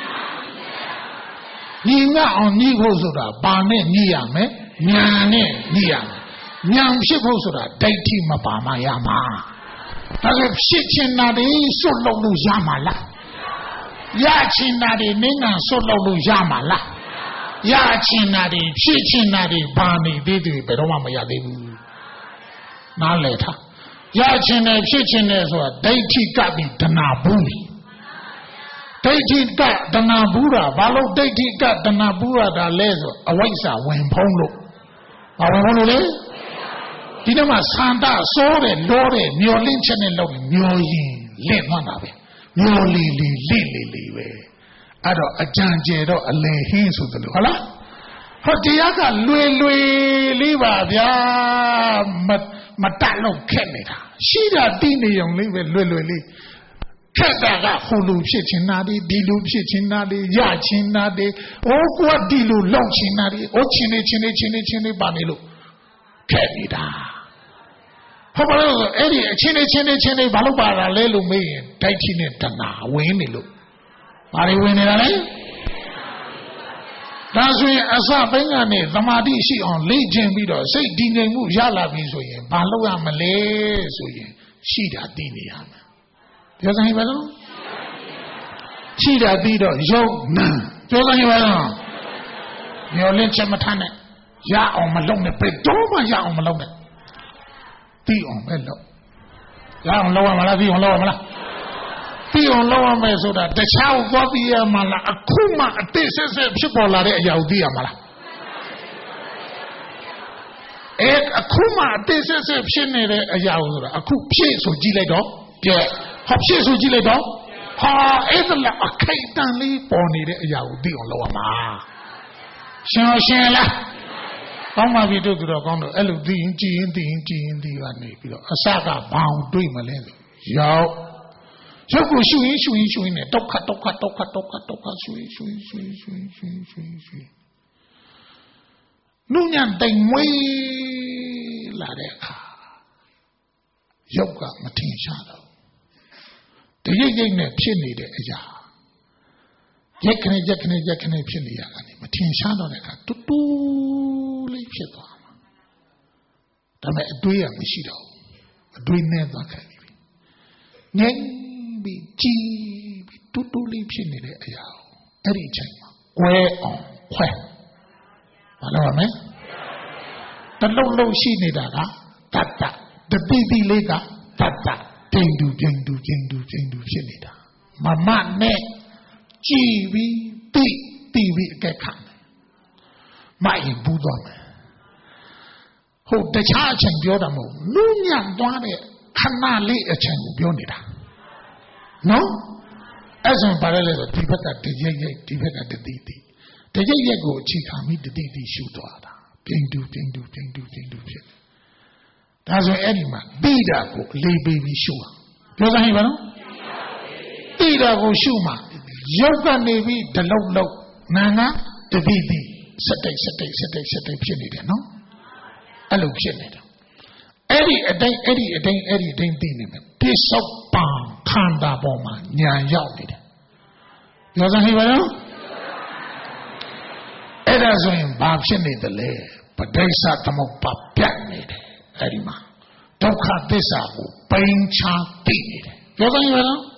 ညီညအောင်ညီဖို့ဆိုတာဘာနဲ့ညီရမလဲဉာဏ်နဲ့ညီရမယ်ဉာဏ်ဖြစ်ဖို့ဆိုတာဒိဋ္ဌိမပါမှရမှာဒါဆိုဖြစ်ချင်တာတွေစွတ်လုံးလို့ရမှာလားရချင်တာတွေနိဗ္ဗာန်စွတ်လုံးလို့ရမှာလားရချင်တာတွေဖြစ်ချင်တာတွေဘာနေသေးတယ်ဘယ်တော့မှမရသေးဘူးနားလည်ထားရချင်တယ်ဖြစ်ချင်တယ်ဆိုတာဒိဋ္ဌိကပြီးဒနာဘူးဒိဋ္ဌိကဒနာဘူးတာဘာလို့ဒိဋ္ဌိကဒနာဘူးရတာလဲဆိုအဝိဇ္ဇာဝင်ဖုံးလို့ဘာဝင်ဖုံးလို့လဲဒီနေ့မှာသန္တာစိုးတယ်လောတယ်မျောလင့်ချက်နဲ့လောက်မျောရင်လင့်သွားတာပဲမျောလီလင့်ပဲအဲ့တော့အကြံကျဲတော့အလယ်ဟင်းဆိုသလိုဟုတ်လားဟောတရားကလွယ်လေးပါဗျာမတတ်လို့ခက်နေတာရှိတာသိနေုံလေးပဲလွယ်လေးခက်တာကဟိုလူဖြစ်ချင်တာဒီလူဖြစ်ချင်တာရချင်တာဟိုကွာဒီလူလောက်ချင်တာဟိုချင်နေပါနေလို့ခက်နေတာဟုတ်ပါလို့အဲ့ဒီအချင်းနေဘာလို့ပါတာလဲလို့မေးရင်ဒိဋ္ဌိနဲ့တဏှာဝင်နေလို့ဘာတွေဝင်နေတာလဲဒါဆိုရင်အစပိုင်းကနေသမာဓိရှိအောင်လေ့ကျင့်ပြီးတော့စိတ်တည်ငြိမ်မှုရလာပြီဆိုရင်ဘာလုပ်ရမလဲဆိုရင်ရှိတာသိနေရမယ်ပြောစမ်းပါလို့ရှိတာပြီးတော့ယုံနာပြောစမ်းပါလို့မျောလင့်ချက်မထားနဲ့ရအောင်မလုပ်နဲ့ဘယ်တော့မှရအောင်မလုပ်နဲ့ပြီးအောင်ပဲလုပ်ရအောင်လုပ်ရမလားပြီးအောင်လုပ်ရမလားပြီးအောင်လုပ်ရမယ်ဆိုတာတခြားကိုသွားပြီးရမှာလားအခုမှအတိတ်ဆက်ဖြစ်ပေါ်လာတဲ့အရာကိုသိရမှာလားအခုမှအတိတ်ဆက်ဖြစ်နေတဲ့အရာကိုဆိုတာအခုဖြစ်ဆိုကြည့်လိုက်တော့ပြဲဟောဖြစ်ဆိုကြည့်လိုက်တော့ဟာအဲ့ဒါလည်းအခိုက်အတန့်လေးပေါ်နေတဲ့အရာကိုသိအောင်လုပ်ရမှာရှင်းလားကောင်းပါပြီတို့ကတော့ကောင်းတော့အဲ့လိုသိရင်ကြည်ရင်ကနေပြီးတော့အစကဘောင်တွေးမလဲဆိုရောက်ရုပ်ကိုရှုရင်နဲ့ဒုက္ခရှုရင်နုညံတိုင်မွေးလာတဲ့အခါရုပ်ကမထင်ရှားတော့တရိပ်နဲ့ဖြစ်နေတဲ့အရာရက်ခနဲ့ဖြစ်နေရတာကနေမထင်ရှားတော့တဲ့အခါတူတူလေးဖြစ်သွားမှာဒါပေမဲ့အတွေးရမရှိတော့ဘူးအတွေးနဲ့သွားခဲ့ပြီငြိမ်ပြီးကြည်ပြီးတူတူလေးဖြစ်နေတဲ့အရာအဲ့ဒီအချိန်မှာကွဲအောင်ခွဲဘာလို့ရမလဲတလုံးလုံးရှိနေတာကတတ္တတတိတိလေးကတတ္တတိန်တူဖြစ်နေတာမမနဲ့ကြည်ပြီးတိပြီးအကဲခတ်မရင်ဘူးသွားမယ်ဟုတ်တခြားအချိန်ပြောတာမဟုတ်နုညံ့သွားတဲ့ခဏလေးအချိန်ကိုပြောနေတာနော်အဲ့ဆိုဘာလဲလဲဆိုဒီဘက်ကတရိပ်ဒီဘက်ကတတိတိတရိပ်ကိုအခြေခံပြီးတတိရှုသွားတာပြင်းတူဖြစ်ဒါဆိုအဲ့ဒီမှာတိတာကိုအလေးပေးပြီးရှုတာပြောစမ်းဟိပါနော်တိတာကိုရှုမှာရုပ်ကနေပြီးဒလုတ်လုတ်နာငါတတိစက်တိတ်ဖြစ်နေတယ်နော်အဲ့လိုဖြစ်နေတာအဲ့ဒီအတိုင်းသိနေမယ်ပြစ္ဆုတ်ပံခန္ဓာပေါ်မှာညာရောက်နေတယ်ပြောစမ်းဟိပါနော်အဲ့ဒါဆိုရင်ဘာဖြစ်နေသလဲပဋိစ္စသမုပ္ပါပြတ်နေတယ်အဲ့ဒီမှာဒုက္ခသစ္စာကိုပိန်ချသိနေတယ်ပြောစမ်းဟိပါနော်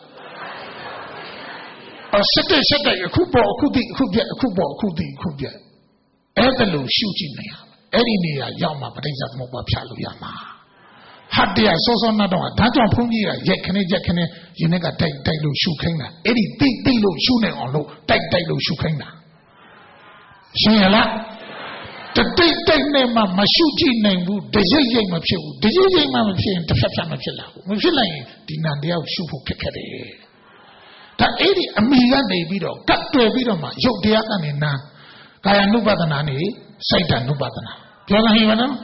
စက်တိတ်အခုပေါ်အခုသိအခုပြက်အခုပေါ်အခုသိအခုပြက်အဲ့ဒါလို့ရှုကြည့်နေရအဲ့ဒီနေရာရောက်မှပဋိစ္စသမုပ္ပါဖြတ်လို့ရမှာဟာတရားစောနတ်တော့ဒါကြောင့်ဘုန်းကြီးကရက်ခနဲ့ရင်းနဲ့ကတိုက်လို့ရှုခိုင်းတာအဲ့ဒီတိလို့ရှုနေအောင်လို့တိုက်လို့ရှုခိုင်းတာရှင်းရလားတတိတ်နဲ့မှမရှုကြည့်နိုင်ဘူးတရိပ်မဖြစ်ဘူးတရိပ်မှမဖြစ်ရင်တစ်ဖက်မဖြစ်လာဘူးမဖြစ်လိုက်ရင်ဒီနံတရားကိုရှုဖို့ခက်ခဲတယ်ဒါအဲ့ဒီအမိကနေပြီးတော့ကတ်တွယ်ပြီးတော့မှရုပ်တရားကနေနာကာယ ानु ပဒနာနေစိတ်တ ानु ပဒနာပြောနိုင်ပါနော်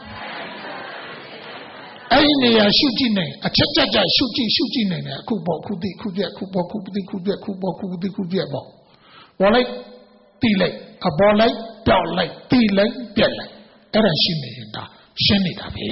အဲ့ဒီနေရာရှုကြည့်နေအချက်ကြရှုကြည့်နေတယ်အခုပေါ်ခုသိခုပြက်ခုပေါ်ခုသိခုပြက်ခုပေါ်ခုသိခုပြက်ပေါ့ပေါ်လိုက်တိလိုက်အပေါ်လိုက်ပြောက်လိုက်တိလိုက်ပြက်လိုက်အဲ့ဒါရှိနေရင်ဒါရှင်းနေတာပဲ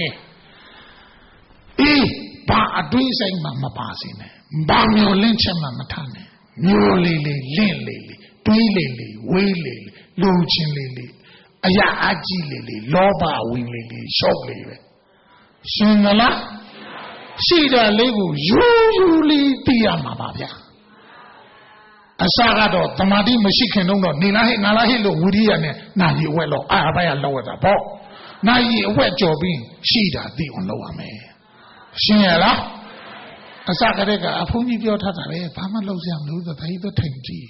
အေးဘာအတွေးဆိုင်မှမပါစေနဲ့ဘာမျိုးလင့်ချက်မှမထားနဲ့မျိုးလေးလင့်လေးတွေးလေးဝေးလေးလုံချင်းလေးအရာအကြီးလေးလောဘဝင်လေးရှော့လေးပဲရှင်မလားရှိတာလေးကိုယူလေးသိရမှာပါဗျာအစကတော့တမာတိမရှိခင်တော့နေလားဟဲ့ငါလားဟဲ့လို့ဝိရိယနဲ့နာရီအဝက်လို့အာဘယလောက်ရတာပေါ့နာရီအဝက်ကြော်ပြီးရှိတာသိအောင်လုပ်ရမယ်ရှင်ရလားအစကတည်းကအဖုန်းကြီးပြောထားတာလေဘာမှလုပ်စရာမလိုဆိုဒါကြီးတော့ထိန်ကြည့်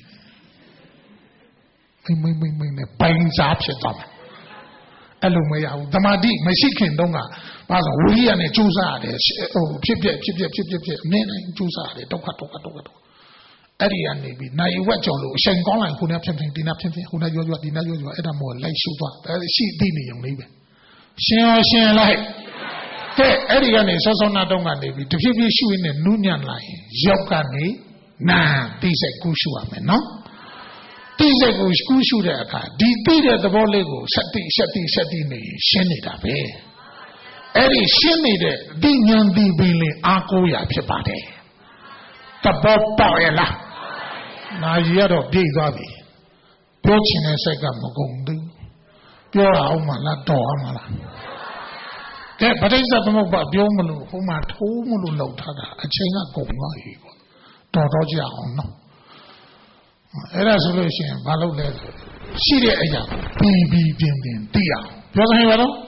မိနဲ့ပိုင်စားဖြစ်သွားတယ်အဲ့လိုမရဘူးတမာတိမရှိခင်တုန်းကဘာလို့ဝိရိယနဲ့ကြိုးစားရတယ်ဟိုဖြစ်အမြဲတမ်းကြိုးစားရတယ်ဒုက္ခအဲ့ဒီကနေပြီးနိုင်ဝက်ကြော်လို့အချိန်ကောင်းလိုက်ခုနဖြစ်ဒီနာဖြစ်ခုနရောဒီနာရောအဲ့ဒါမို့လိုက်ရှုသွားအဲ့ရှိသိနေုံလေးပဲရှင်လိုက်ကဲအဲ့ဒီကနေစောနာတုံးကနေပြီးတဖြည်းဖြည်းရှုရင်းနဲ့နူးညံ့လာရင်ရောက်ကနေနာသိစိတ်ကူးရှုရမယ်နော်သိစိတ်ကိုကူးရှုတဲ့အခါဒီသိတဲ့သဘောလေးကိုဆက်တိနေရှင်းနေတာပဲအဲ့ဒီရှင်းနေတဲ့အသိဉာဏ်သိပင်လေအားကိုးရဖြစ်ပါတယ်သဘောပေါက်ရဲ့လားနာရီကတော့ပြည့်သွားပြီပြောချင်တဲ့စိတ်ကမကုန်ဘူးပြောအောင်မလားတော်အောင်မလားကဲပဋိစ္စသမုပ္ပါပြောမလို့ဟိုမှာထိုးမလို့လောက်ထားတာအချိန်ကကုန်သွားပြီပေါ့တော်ကြအောင်နော်အဲ့ဒါဆိုလို့ရှိရင်ဘာလုပ်လဲရှိတဲ့အရာပြီးပြင်းသိအောင်ပြောစမ်းပါတော့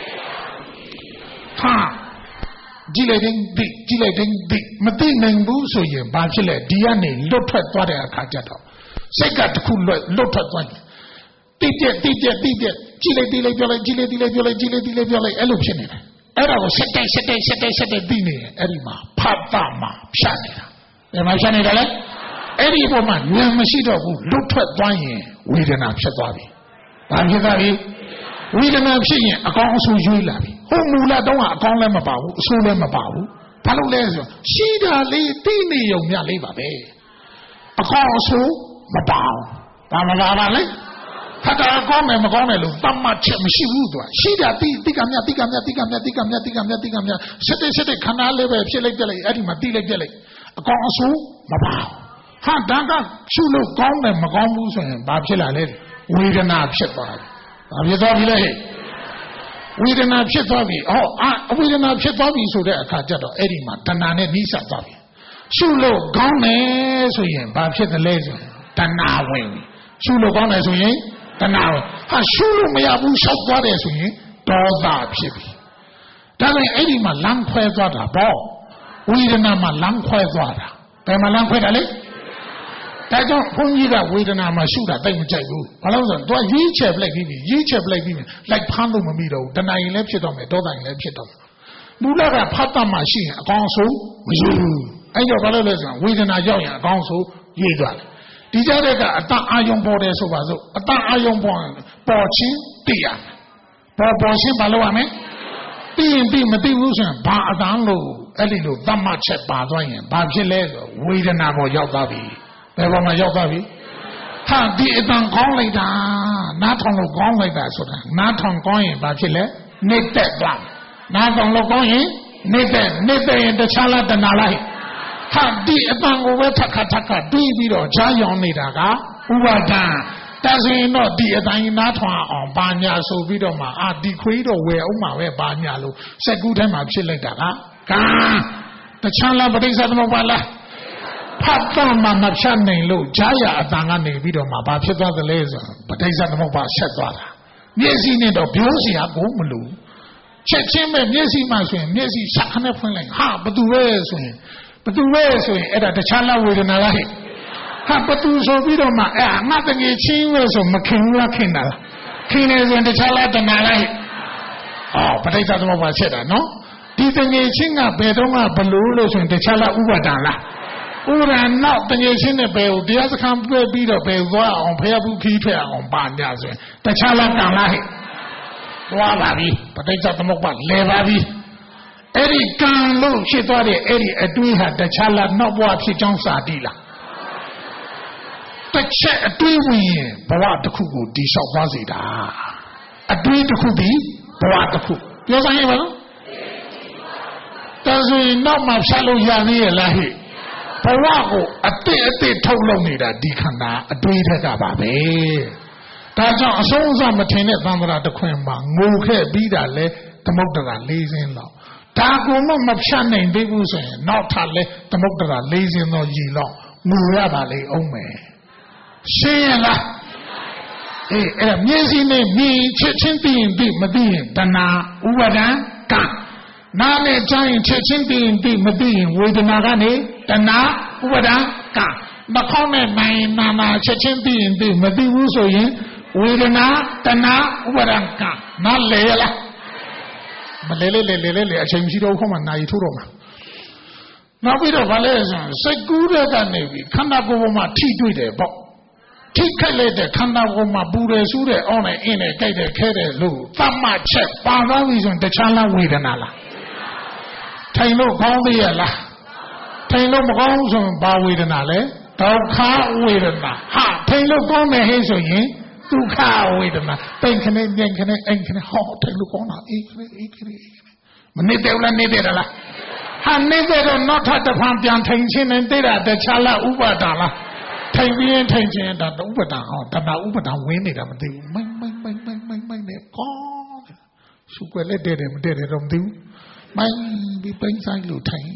ဟာကြည့်လိုက်တဲ့မသိနိုင်ဘူးဆိုရင်ဘာဖြစ်လဲဒီကနေလွတ်ထွက်သွားတဲ့အခါကျတော့စိတ်ကတခုလွတ်ထွက်သွားတယ်တိပြက်ကြည့်လိုက်ပြောလိုက်အဲ့လိုဖြစ်နေတယ်အဲ့ဒါကိုဆက်တိုက်သိနေရင်အဲ့ဒီမှာဖတ်တာမှာဖြတ်နေတာဘယ်မှာဖြတ်နေတာလဲအဲ့ဒီပုံမှာဉာဏ်မရှိတော့ဘူးလွတ်ထွက်သွားရင်ဝေဒနာဖြစ်သွားပြီဘာဖြစ်သွားပြီဝေဒနာဖြစ်ရင်အကောင်းအဆိုးရွေးလာပြီဟိုမူလတုံးကအကောင်းလည်းမပါဘူးအဆိုးလည်းမပါဘူးဘာလို့လဲဆိုရှိတာလေးသိနေုံမြလေးပါပဲအကောင်းအဆိုးမပါဘူးဘာမလာပါလဲခါတာကောင်းမယ်မကောင်းတယ်လို့တတ်မှတ်ချက်မရှိဘူးသူကရှိတာတိကမြဆက်တဲ့ခန္ဓာလေးပဲဖြစ်လိုက်ပြလိုက်အဲ့ဒီမှာတိလိုက်ပြလိုက်အကောင်းအဆိုးမပါဘူးဟာတန်ကရှုလို့ကောင်းတယ်မကောင်းဘူးဆိုရင်ဘာဖြစ်လာလဲဝေဒနာဖြစ်သွားတယ်ဘာဖြစ်သွားပြီလဲဝေဒနာဖြစ်သွားပြီဟောအဝေဒနာဖြစ်သွားပြီဆိုတဲ့အခါကျတော့အဲ့ဒီမှာတဏှာနဲ့နှိစပ်သွားပြီရှုလို့ကောင်းတယ်ဆိုရင်ဘာဖြစ်တယ်လဲဆိုရင်တဏှာဝင်ပြီရှုလို့ကောင်းတယ်ဆိုရင်တဏှာပဲဟာရှုလို့မရဘူးရှောက်သွားတယ်ဆိုရင်ဒေါသဖြစ်ပြီဒါဆိုရင်အဲ့ဒီမှာလမ်းခွဲသွားတာပေါ့ဝေဒနာမှာလမ်းခွဲသွားတာဘယ်မှာလမ်းခွဲတာလဲဒါကြောင့်ဘုန်းကြီးကဝေဒနာမှာရှုတာတိတ်မကြိုက်ဘူးဘာလို့ဆိုတော့သူကရေးချက်ပလိုက်ပြီးရေးချက်ပလိုက်ပြီးလိုက်ဖမ်းလို့မမိတော့ဘူးတဏှာရင်လည်းဖြစ်တော့မယ်ဒေါသရင်လည်းဖြစ်တော့မယ်မူလကဖတ်တတ်မှရှိရင်အကောင်းဆုံးမရေးဘူးအဲ့တော့ဘာလို့လဲဆိုတော့ဝေဒနာရောက်ရင်အကောင်းဆုံးရေးသွားတယ်ဒီကြတဲ့ကအတအာယုံပေါ်တယ်ဆိုပါစို့အတအာယုံပေါ်ချင်းသိရပေါ်ချင်းဘာလို့ရမလဲသိရင်သိမသိဘူးဆိုရင်ဘာအတန်းလို့အဲ့ဒီလိုသတ်မှတ်ချက်ပါသွားရင်ဘာဖြစ်လဲဆိုဝေဒနာပေါ်ရောက်သွားပြီဘယ်ပေါ်မှာရောက်သွားပြီဟာဒီအတန်ကောင်းလိုက်တာနားထောင်လို့ကောင်းလိုက်တာဆိုတာနားထောင်ကောင်းရင်ဘာဖြစ်လဲနေတက်သွားနားထောင်လို့ကောင်းရင်နေတဲ့ရင်တခြားလားတဏှာလားဟာဒီအတန်ကိုပဲထက်ခါတွေးပြီးတော့ကြားရောင်နေတာကဥပါဒံဒါဆိုရင်တော့ဒီအတိုင်းနားထောင်အောင်ဘာညာဆိုပြီးတော့မှဒီခွေးတော့ဝယ်အောင်မှာပဲဘာညာလို့စက်ကူးထဲမှာဖြစ်လိုက်တာကတခြားလားပဋိစ္စသမုပ္ပါလားဖတ်တော့မှမဖြတ်နိုင်လို့ကြားရအတန်ကနေပြီးတော့မှဘာဖြစ်သွားသလဲဆိုပဋိစ္စသမုပ္ပါဆက်သွားတာမျက်စိနဲ့တော့ပြောစရာကိုမလိုချက်ချင်းပဲမျက်စိမှဆိုရင်မျက်စိရှက်ခနဲ့ဖွင့်လိုက်ဟာဘသူပဲဆိုရင်အဲ့ဒါတခြားလားဝေဒနာလားဟဲ့ဟာဘသူဆိုပြီးတော့မှငါတငယ်ချင်းပဲဆိုမခင်ဘူးလားခင်တာလားခင်နေဆိုရင်တခြားလားတဏှာလားဟဲ့ပဋိစ္စသမုပ္ပါဆက်တာနော်ဒီတငယ်ချင်းကဘယ်တော့မှဘလို့လို့ဆိုရင်တခြားလားဥပါဒံလားဥရနောက်တငယ်ချင်းနဲ့ဘယ်ကိုတရားစခန်းပြပြီးတော့ဘယ်သွားအောင်ဖျက်ဘူးခီးထွက်အောင်ပါညာဆိုရင်တခြားလားကံလားဟဲ့သွားပါပြီပဋိစ္စသမုပ္ပါလဲပါပြီအဲ့ဒီကံလို့ဖြစ်သွားတဲ့အဲ့ဒီအတွေးဟာတခြားလားနောက်ဘဝဖြစ်ကြောင်းစာတိလားတစ်ချက်အတွေးဝင်ရင်ဘဝတစ်ခုကိုတည်ဆောက်သွားစေတာအတွေးတစ်ခုပြီးဘဝတစ်ခုပြောစမ်းရပါလားတန်ဆိုရင်နောက်မှဖြတ်လို့ရသေးရဲ့လားဟဲ့ဘဝကိုအတိတ်ထုတ်လုပ်နေတာဒီခန္ဓာအတွေးထက်ကပါပဲဒါကြောင့်အဆုံးအစမထင်တဲ့သံဃာတစ်ခွင်မှာငိုခဲ့ပြီးတာလဲသမုဒ္ဒရာ၄စင်းလောက်ဒါကိုမှမဖြတ်နိုင်သေးဘူးဆိုရင်နောက်ထပ်လဲသမုဒ္ဒရာ၄စင်းသောရည်လောက်ငိုရပါလေအောင်မယ်ရှင်းရလားအဲ့ဒါမျက်စိနဲ့မြင်ချက်ချင်းသိရင်သိမသိရင်တဏှာဥပါဒံကနားနဲ့ကြားရင်ချက်ချင်းသိရင်သိမသိရင်ဝေဒနာကနေတဏှာဥပါဒံကနှာခေါင်းနဲ့နိုင်နာချက်ချင်းသိရင်သိမသိဘူးဆိုရင်ဝေဒနာတဏှာဥပါဒံကနားလေရလားမလဲအချိန်မရှိတော့ခေါမှနိုင်ထိုးတော့မှာနောက်ပြီးတော့ဗာလဲဆိုစိတ်ကူးတဲ့ကနေပြီးခန္ဓာကိုယ်ပေါ်မှာထိတွေ့တယ်ပေါ့ထိခိုက်လိုက်တဲ့ခန္ဓာကိုယ်မှာပူတယ်ဆူးတယ်အောင်းတယ်အင်းတယ်ကြိုက်တယ်ခဲတယ်လို့သတ်မှတ်ချက်ပါသွားပြီဆိုရင်တခြားလားဝေဒနာလားထိုင်လို့ကောင်းသေးရလားထိုင်လို့မကောင်းဆိုရင်ဘာဝေဒနာလဲဒုက္ခဝေဒနာဟာထိုင်လို့ကောင်းတယ်ဟဲ့ဆိုရင်ဒုက္ခဝေဒနာပိန်ခနဲ့မြိုင်ခနဲ့အိမ်ခနဲ့ဟောထိုင်လို့ကောင်းတာအေးခနဲ့မနေတဲ့လားနေတဲ့လားဟာနေတဲ့တော့နောက်ထပ်တစ်ဖန်ပြန်ထိုင်ခြင်းနဲ့တဲ့တာတခြားလားဥပါဒာလားထိုင်ပြီးရင်ထိုင်ခြင်းဒါဥပါဒာဟောတဏှာဥပါဒာဝင်နေတာမသိဘူးမိုင်းနဲ့ကောင်းရှုွက်လက်တဲ့မတဲ့တော့မသိဘူးမိုင်းပြီးပိန်ဆိုင်လို့ထိုင်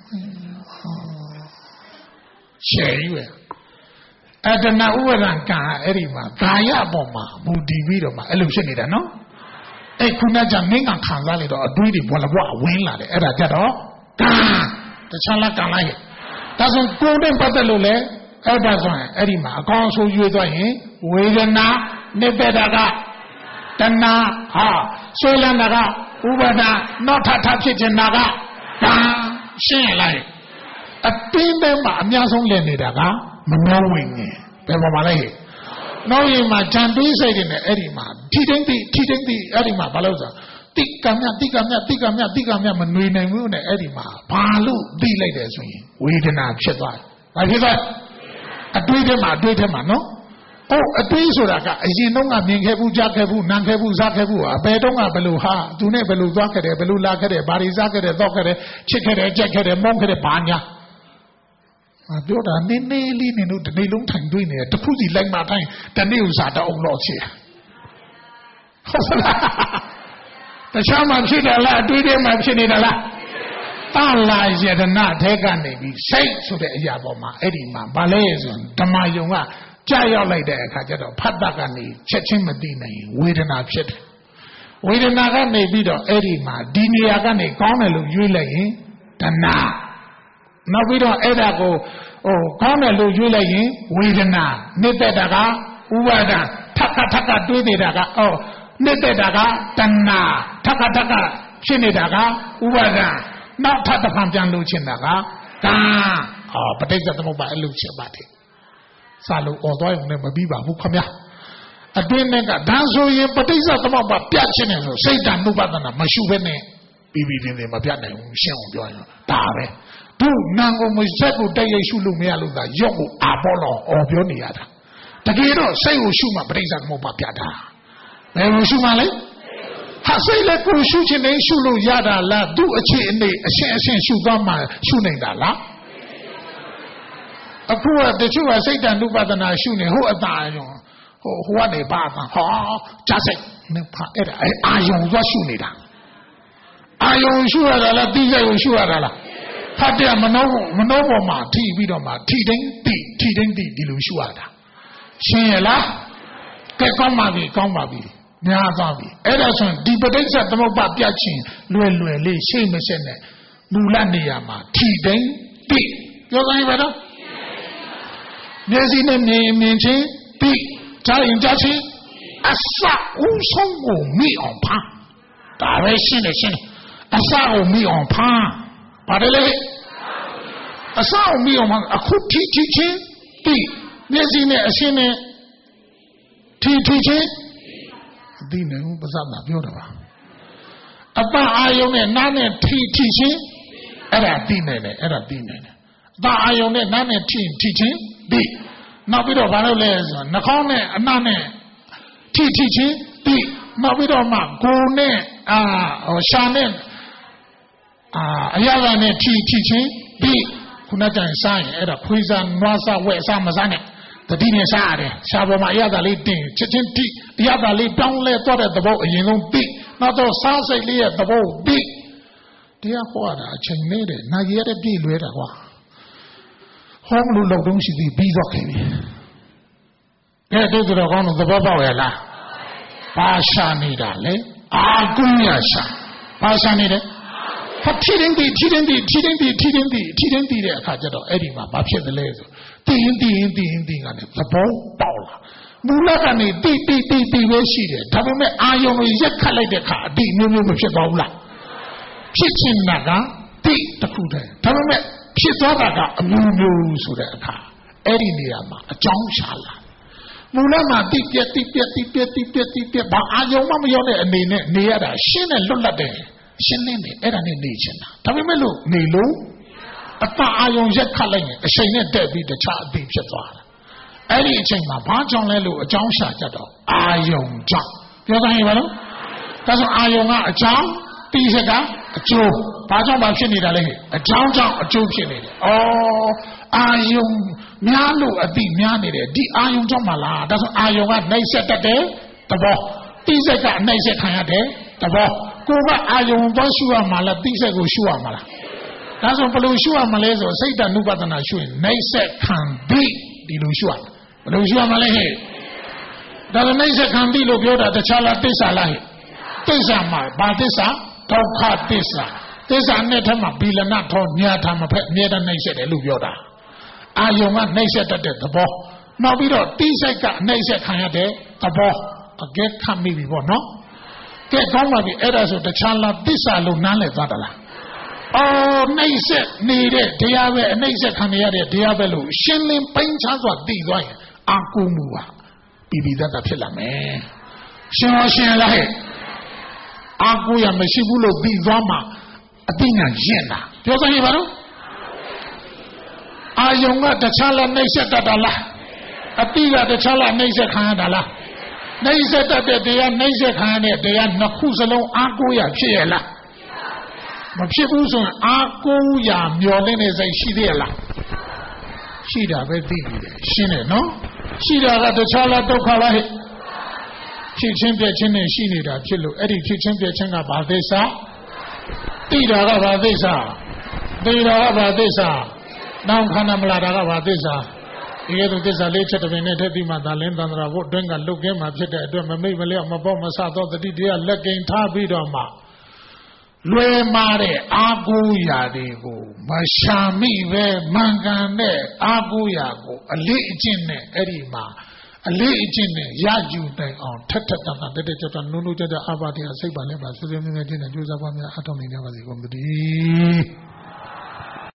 ရှယ်ရွယ်အတဏှာဥပါဒံကအဲ့ဒီမှာကာယပေါ်မှာမူတည်ပြီးတော့မှအဲ့လိုဖြစ်နေတာနော်အဲ့ခုနကမင်းကခံစားလိုက်တော့အတွေးတွေဘဝဝင်လာတယ်အဲ့ဒါကြတော့ကံတခြားလားကံလားရဲ့ဒါဆိုကိုယ်နဲ့ပတ်သက်လို့လေအဲ့ဒါဆိုရင်အဲ့ဒီမှာအကောင်းဆုံးရွေးသွားရင်ဝေဒနာနိဗ္ဗာန်ကတဏှာဟာဆွေးလန်းတာကဥပါဒနောက်ထပ်ဖြစ်နေတာကကံရှင်းလိုက်အတင်းထဲမှာအများဆုံးလည်နေတာကမနှောဝင်ငယ်ဘယ်မှာလဲနောက်ရင်မှာဂျန်တွေးစိတ်တွေနဲ့အဲ့ဒီမှာထိတိုင်းသိအဲ့ဒီမှာဘာလို့ဆိုတိကမြမနှွေနိုင်ဘူးနဲ့အဲ့ဒီမှာဘာလို့သိလိုက်တယ်ဆိုရင်ဝေဒနာဖြစ်သွားတယ်။ဘာဖြစ်သွားအတွေးထဲမှာနော်။အတွေးဆိုတာကအရင်တုန်းကမြင်ခဲ့ဘူးကြားခဲ့ဘူးနားခဲ့ဘူးစားခဲ့ဘူးအဘယ်တုန်းကဘလို့ဟာသူနဲ့ဘလို့သွားခဲ့တယ်ဘလို့လာခဲ့တယ်ဘာတွေစားခဲ့တယ်တော့ခဲ့တယ်ချစ်ခဲ့တယ်ကြက်ခဲ့တယ်မုန်းခဲ့တယ်ဘာညာပြောတာနင်းလေးနေလို့ဒီနေ့လုံးထိုင်တွေ့နေတယ်တခုစီလိုက်မှတိုင်းတနေ့ဥစားတော့အောင်လို့ချေဟုတ်လားတခြားမှဖြစ်တယ်လားအတွေးထဲမှာဖြစ်နေတာလားတလာယတနာထဲကနေပြီးစိတ်ဆိုတဲ့အရာပေါ်မှာအဲ့ဒီမှာဘာလဲဆိုဓမ္မယုံကကြာရောက်လိုက်တဲ့အခါကျတော့ဖတ်တာကနေချက်ချင်းမသိနိုင်ဝေဒနာဖြစ်တယ်ဝေဒနာကနေပြီးတော့အဲ့ဒီမှာဒီနေရာကနေကောင်းတယ်လို့ရွေးလိုက်ရင်တဏှာနောက်ပြီးတော့အဲ့ဒါကိုကောင်းတယ်လို့ရွေးလိုက်ရင်ဝေဒနာနေတဲ့တာကဥပါဒထပ်တွေးနေတာကနေတဲ့တာကတဏှာထပ်ဖြစ်နေတာကဥပါဒနောက်ထပ်တစ်ခါပြန်လို့ချင်တာကကံပဋိစ္စသမုပ္ပါအလုပ်ချက်ပါတယ်စာလို့អော်သွားရုံနဲ့မပြီးပါဘူးခင်ဗျာအတွင်းနဲ့ကဒါဆိုရင်ပဋိစ္စသမုပ္ပါပြတ်ခြင်းနဲ့ဆိုစိတ်တ ानु ပဒနာမရှိဘဲနဲ့ပြီးတင်မပြတ်နိုင်ဘူးရှင်းအောင်ပြောရင်ဒါပဲသူနာကိုမဆက်ကိုတိုက်ရိုက်ရှုလို့မရလို့သာရုပ်ကိုအာပေါ်တော့អော်ပြောနေရတာတကယ်တော့စိတ်ကိုရှုမှပဋိစ္စသမုပ္ပါပြတ်တာဘယ်လိုရှုမှလဲဟာစိတ်လည်းကိုရှုခြင်းနဲ့ရှုလို့ရတာလားသူ့အခြေအနေအရှင်းရှုသွားမှရှုနိုင်တာလားအခုကတချို့ကစိတ်တ ानु ပဒနာရှုနေဟုတ်အတားရောဟိုကနေပါတာဟောကြားစိတ်နဲ့ဖာအဲ့ဒါအာယုံသွားရှုနေတာအာယုံရှုရတာလားသိစိတ်ကိုရှုရတာလားဖတ်တဲ့မနှောပေါ်မှာထိပြီးတော့မှထိတိုင်းသိဒီလိုရှုရတာရှင်းရလားကဲကောင်းပါပြီများသွားပြီအဲ့ဒါဆိုရင်ဒီပဋိစ္စသမုပ္ပါပြတ်ခြင်းလွယ်လေးရှိမစက်နဲ့မူလနေရာမှာထိတိုင်းသိပြောကြရင်ပဲတော့မျက်စိနဲ့မြင်ချင်းသိကြားရင်ကြားချင်းအစဦးဆုံးကိုမိအောင်ဖားဒါပဲရှင်းတယ်အစကိုမိအောင်ဖားပါတယ်လေအစကိုမိအောင်ဖားအခုထိချင်းသိမျက်စိနဲ့အရှင်းနဲ့ထိချင်းသိနေဦးပါစနာပြောတာပါအပအာယုံနဲ့နားနဲ့ထိချင်းအဲ့ဒါသိနေတယ်အပအာယုံနဲ့နားနဲ့ထိချင်းသိနောက်ပြီးတော့ဘာလို့လဲဆိုတော့နှာခေါင်းနဲ့အနံ့နဲ့ထိချင်းသိနောက်ပြီးတော့မှကိုယ်နဲ့ရှာနဲ့အရာရာနဲ့ထိချင်းသိခုနကစားရင်အဲ့ဒါခွေးစားနွားစားဝက်စားမစားနဲ့တတိနဲ့စားရတယ်ရှားပေါ်မှာအရာသာလေးတင်ချက်ချင်းသိအရာသာလေးတောင်းလဲသွားတဲ့သဘောအရင်ဆုံးသိနောက်တော့စားစိတ်လေးရဲ့သဘောသိတရားဟောတာအချိန်နဲ့တဲ့နာရီရတဲ့ပြည့်လွဲတာကွာဟောလို့လောက်တုံးရှိသည်ပြီးတော့ခင်ဗျကဲတို့တော်ကောင်းတော့သဘောပေါက်ရလားဘာရှာနေတာလဲအာကုညရှာဘာရှာနေတယ်ဟောထိတင်းတဲ့အခါကျတော့အဲ့ဒီမှာဘာဖြစ်သလဲဆိုသိရင်ကနေသဘောပေါက်လာမူလကနေတိပဲရှိတယ်ဒါပေမဲ့အာယုံကိုရက်ခတ်လိုက်တဲ့အခါအတိမျိုးမဖြစ်သွားဘူးလားဖြစ်ချင်တာကတိတစ်ခုတည်းဒါပေမဲ့ဖြစ်သွားတာကအမျိုးဆိုတဲ့အခါအဲ့ဒီနေရာမှာအကြောင်းရှာလာမူလမှာတိပြက်ဘာအာယုံမှမရောက်တဲ့အနေနဲ့နေရတာရှင်းနဲ့လွတ်လပ်တယ်ရှင်းနေအဲ့ဒါနဲ့နေချင်တာဒါပေမဲ့လို့နေလို့အတအာယုံရက်ခတ်လိုက်ရင်အချိန်နဲ့တက်ပြီးတခြားအသိဖြစ်သွားတာအဲ့ဒီအချိန်မှာဘာကြောင့်လဲလို့အကြောင်းရှာကြတော့အာယုံကြောင့်ပြောကြရင်ဘာလို့ဒါဆိုအာယုံကအကြောင်းတိစကအကျိုးဘာကြောင့်ဘာဖြစ်နေတာလဲအကြောင်းကြောင့်အကျိုးဖြစ်နေတယ်အာယုံများလို့အသိများနေတယ်ဒီအာယုံကြောင့်မလားဒါဆိုအာယုံကနှိမ့်ဆက်တတ်တယ်သဘောတိစက်ကနှိမ့်ဆက်ခံရတယ်သဘောကိုကအာယုံသွားရှုရမှာလားတိစက်ကိုရှုရမှာလားဒါဆိုဘယ်လိုရှုရမလဲဆိုစိတ်တ ानु ပဒနာရှုရင်နှိမ့်ဆက်ခံပြီးဒီလိုရှုရဘယ်လိုရှုရမလဲဟဲ့ဒါလည်းနှိမ့်ဆက်ခံပြီးလို့ပြောတာတခြားလားသစ္စာလားဟဲ့သစ္စာမှာဘာသစ္စာဒုက္ခသစ္စာနဲ့ထမှာဘီလနာထောညာထမှာဖက်အမြဲတမ်းနှိမ့်ဆက်တယ်လို့ပြောတာအာယုံကနှိမ့်ဆက်တတ်တဲ့သဘောနောက်ပြီးတော့တိစိတ်ကနှိမ့်ဆက်ခံရတဲ့သဘောအကဲခတ်မိပြီပေါ့နော်ကဲကောင်းပါပြီအဲ့ဒါဆိုတခြားလားသစ္စာလို့နားလည်သွားသလားနှိမ့်ဆက်နေတဲ့တရားပဲအနှိမ့်ဆက်ခံရတဲ့တရားပဲလို့ရှင်းလင်းပိုင်းခြားစွာသိသွားရင်အာကိုမှုပါပြီးသားဖြစ်လာမယ်ရှင်းလားဟဲ့အာကိုရမရှိဘူးလို့သိသွားမှအသိဉာဏ်ရင့်တာပြောကြရင်ဘာလို့အာယုံကတခြားလားနှိမ့်ဆက်တတ်တာလားအသိကတခြားလားနှိမ့်ဆက်ခံရတာလားနှိမ့်ဆက်တတ်တဲ့တရားနှိမ့်ဆက်ခံရတဲ့တရားနှစ်ခုစလုံးအာကိုရဖြစ်ရလားမဖြစ်ဘူးဆိုရင်အာကိုရမျောလင်းနေစိတ်ရှိသေးလားရှိတာပဲသိနေတယ်ရှင်းတယ်နော်ရှိတာကတခြားလားဒုက္ခလားဟဲ့ဖြစ်ချင်းပြချင်းနဲ့ရှိနေတာဖြစ်လို့အဲ့ဒီဖြစ်ချင်းပြချင်းကဘာသစ္စာသိတာကဘာသစ္စာသိတာကဘာသစ္စာနောင်ခန္ဓာမလာတာကဘာသစ္စာဒီကဲ့သို့သစ္စာလေးချက်တစ်ပင်နဲ့ထက်ပြီးမှသာလင်းသန္တရာဘုအတွင်းကလွတ်ကင်းမှဖြစ်တဲ့အတွက်မမိတ်မလျော့မပေါ့မဆသောတတိတရားလက်ကင်ထားပြီးတော့မှလွယ်မာတဲ့အာကိုရာတွေကိုမရှာမိပဲမှန်ကန်တဲ့အာကိုရာကိုအလေးအကျင့်နဲ့အဲ့ဒီမှာအလေးအကျင့်နဲ့ရယူနိုင်အောင်ထက်ထက်တန်တန်တက်တက်ကြွကြွနုံနုံကြကြအပါတရားစိတ်ပါလဲပါဆွေးဆွေးမြဲမြဲချင်းနဲ့ကြိုးစားပါများအထောက်နေကြပါစေကုန်သတည်း